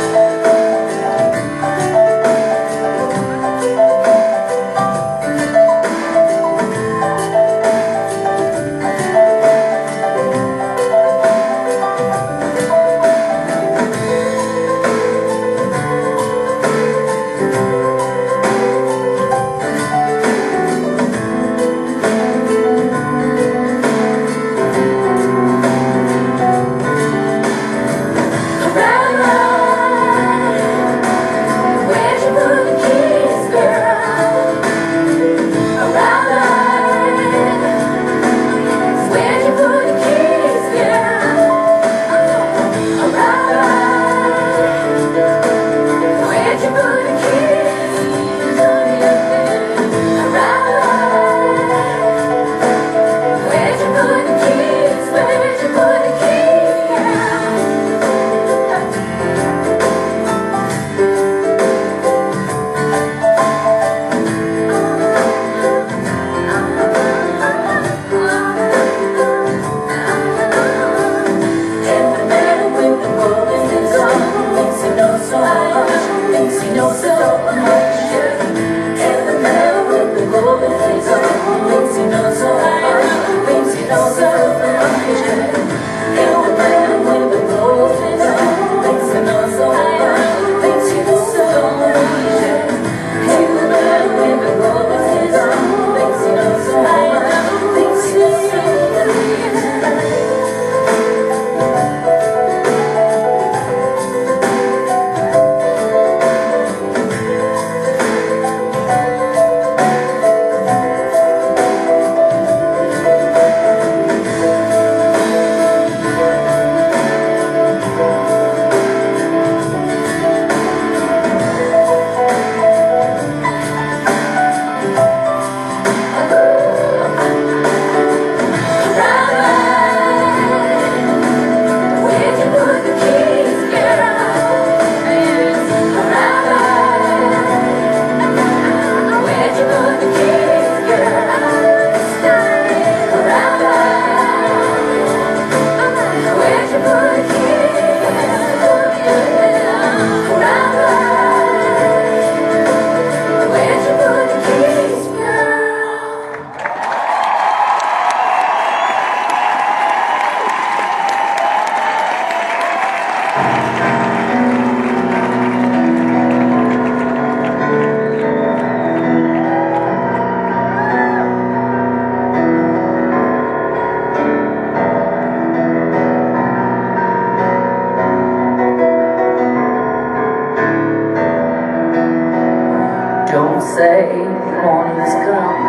Don't say morning's come.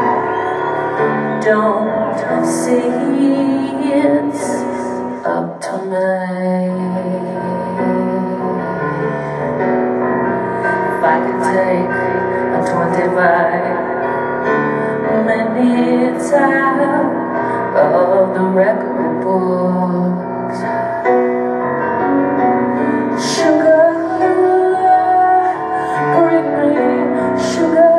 Don't say it's up tonight. If I could take a twenty-five minutes out of the record books. Sugar, bring me sugar.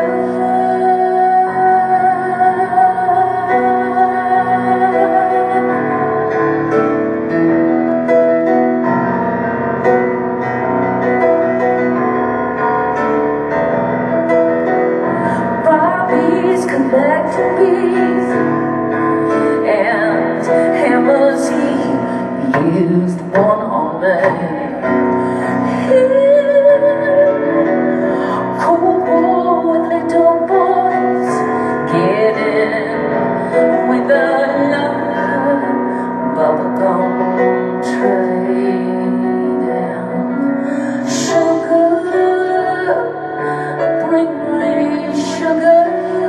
Bobby's collecting bees and hammers he used one on me. Cold war with little boys, get in with a love bubblegum trade. And sugar, bring me sugar.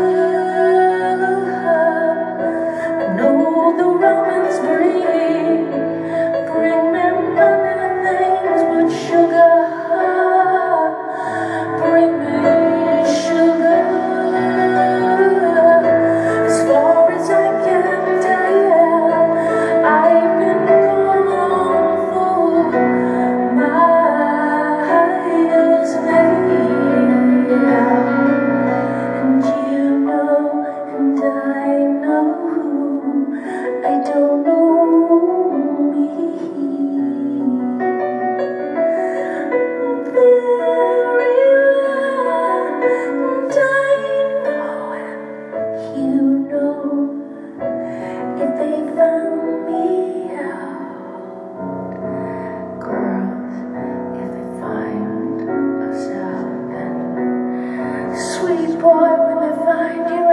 I know the Romans bring, bring me many things, but sugar, bring me sugar. As far as I can tell, I've been gone for miles maybe. And you know, and I know, I don't know me very well, and I know, you know, if they found me out, girls, if they find us out, then sweet boy, when they find you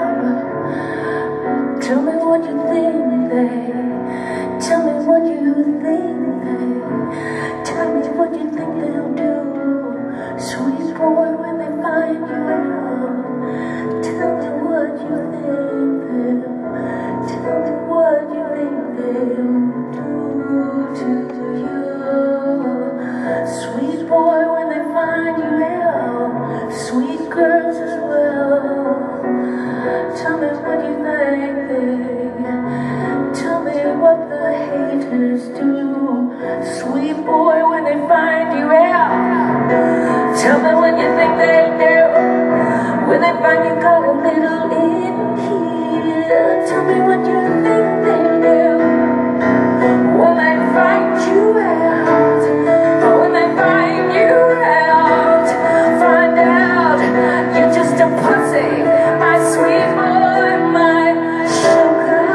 out, tell me what you think they, tell me what you think they, tell me what you think they'll do. Sweet boy, when they find you out, tell me what you think they'll, tell me what you think they'll do to you. Sweet boy, when they find you out, sweet girls as well, tell me what you think they, tell me what the haters do. Sweet boy, when they find you out, tell me what you think they do. When they find you got a little in here, tell me what you think they do. When they find you out, when they find you out, find out you're just a pussy, my sweet boy, my sugar.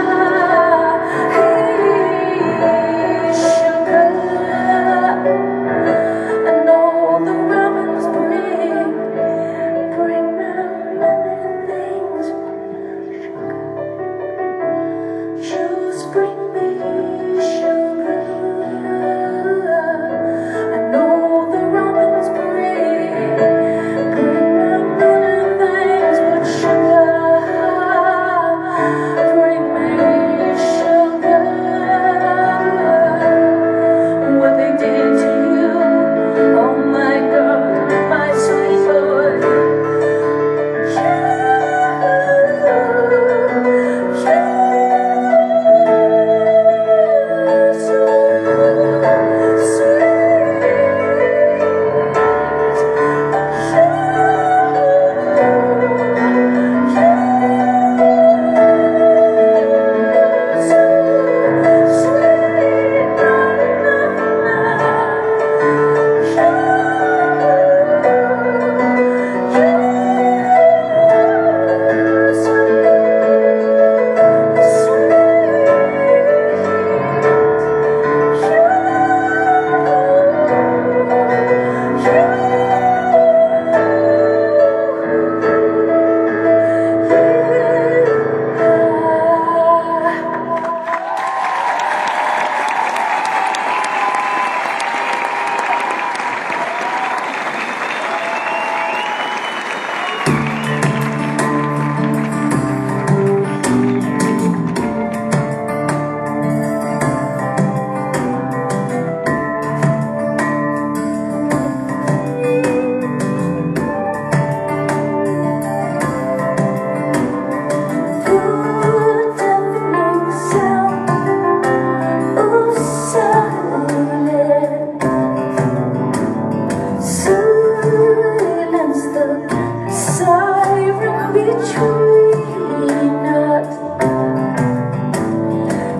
Hey, sugar. I know the Romans bring, bring them many things. Sugar.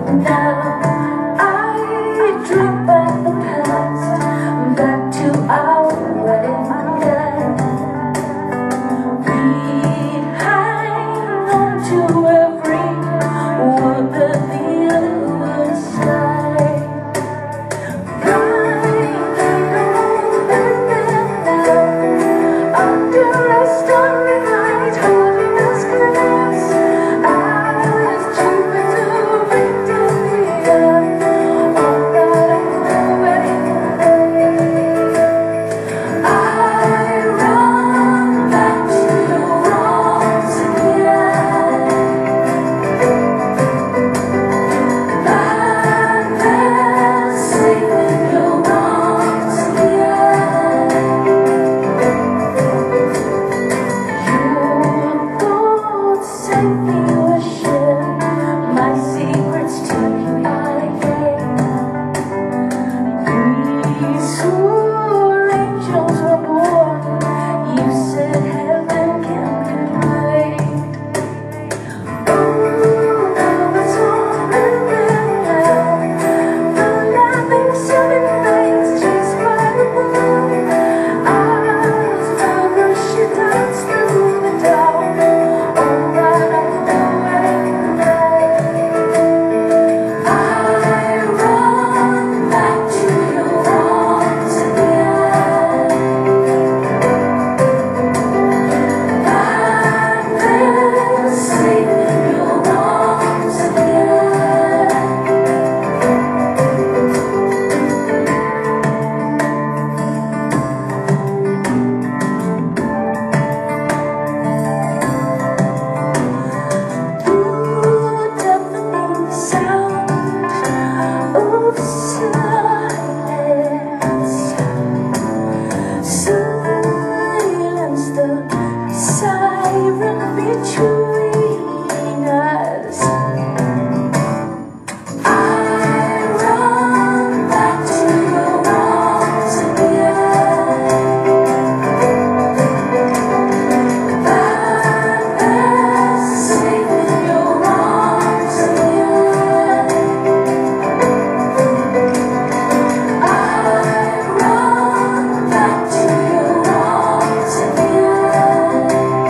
Now I drift back the past, back to our wedding night. We hang on to every word that the other would say. Under a starry night, holding us close, I was choosing to bring to the earth all that I'm doing. I run back to your arms again. Back there, sleep in your arms again. Your thoughts take me ashore, my secrets to you I gave. We swore angels were born, you said heaven can be made. Oh, now it's all moving now, the laughing seven nights chased by the moon. As the she danced through the dark, all that I'm doing I run back to your arms again. Back there, sleep in your arms again. Ooh, deafening sound of silence. Silence, the siren between us. I run back to your arms again. Back there, sleep in your arms again. I run back to your arms again.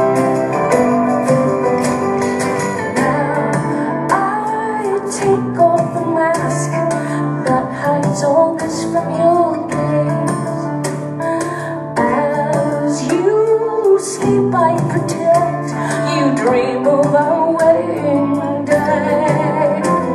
Now I take off the mask that hides all this from your gaze. As you sleep, I protect. You dream of our wedding day.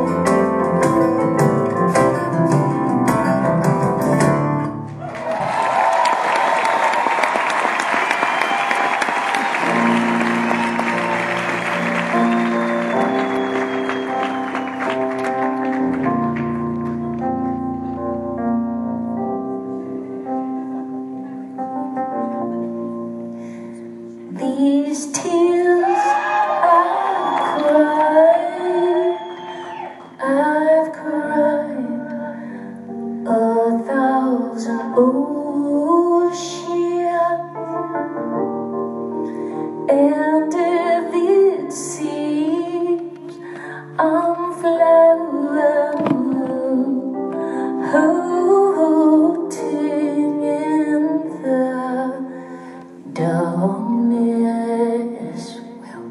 These tears I've cried, I've cried a thousand oceans. And if it seems I'm floating in the darkness, well,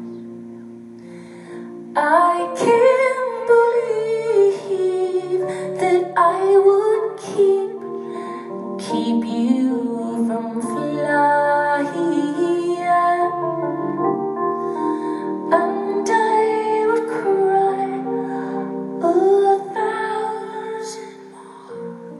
I can't believe that I would keep keep you from flying, and I would cry a thousand more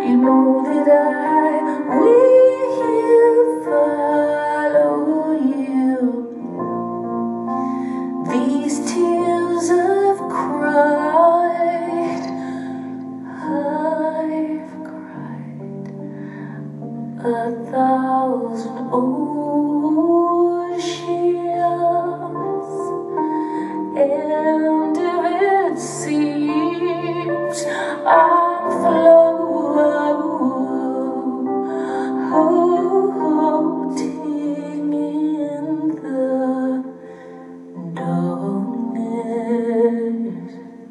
You know that I will follow you. These tears I've cried, I've cried a thousand oceans, and if it seems I'm floating in the darkness,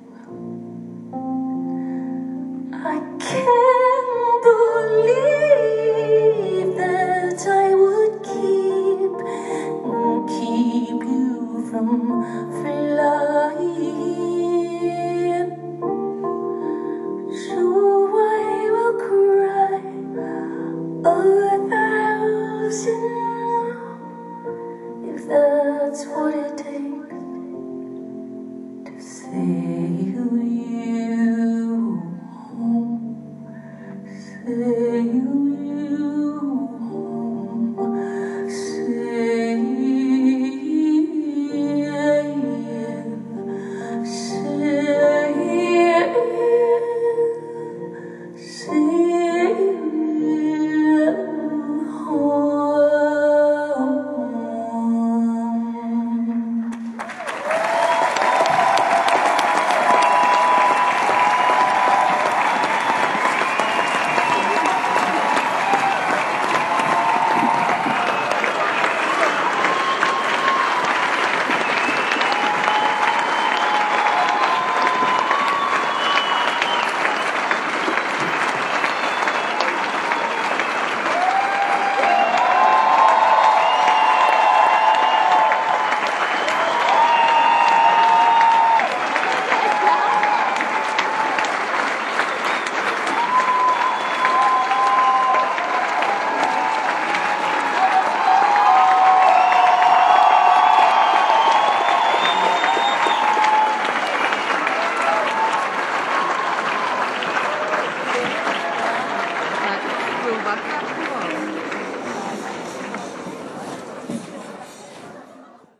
I can't believe that I would keep keep you from flying. So I will cry a thousand, if that's what it takes to sail you home, sail you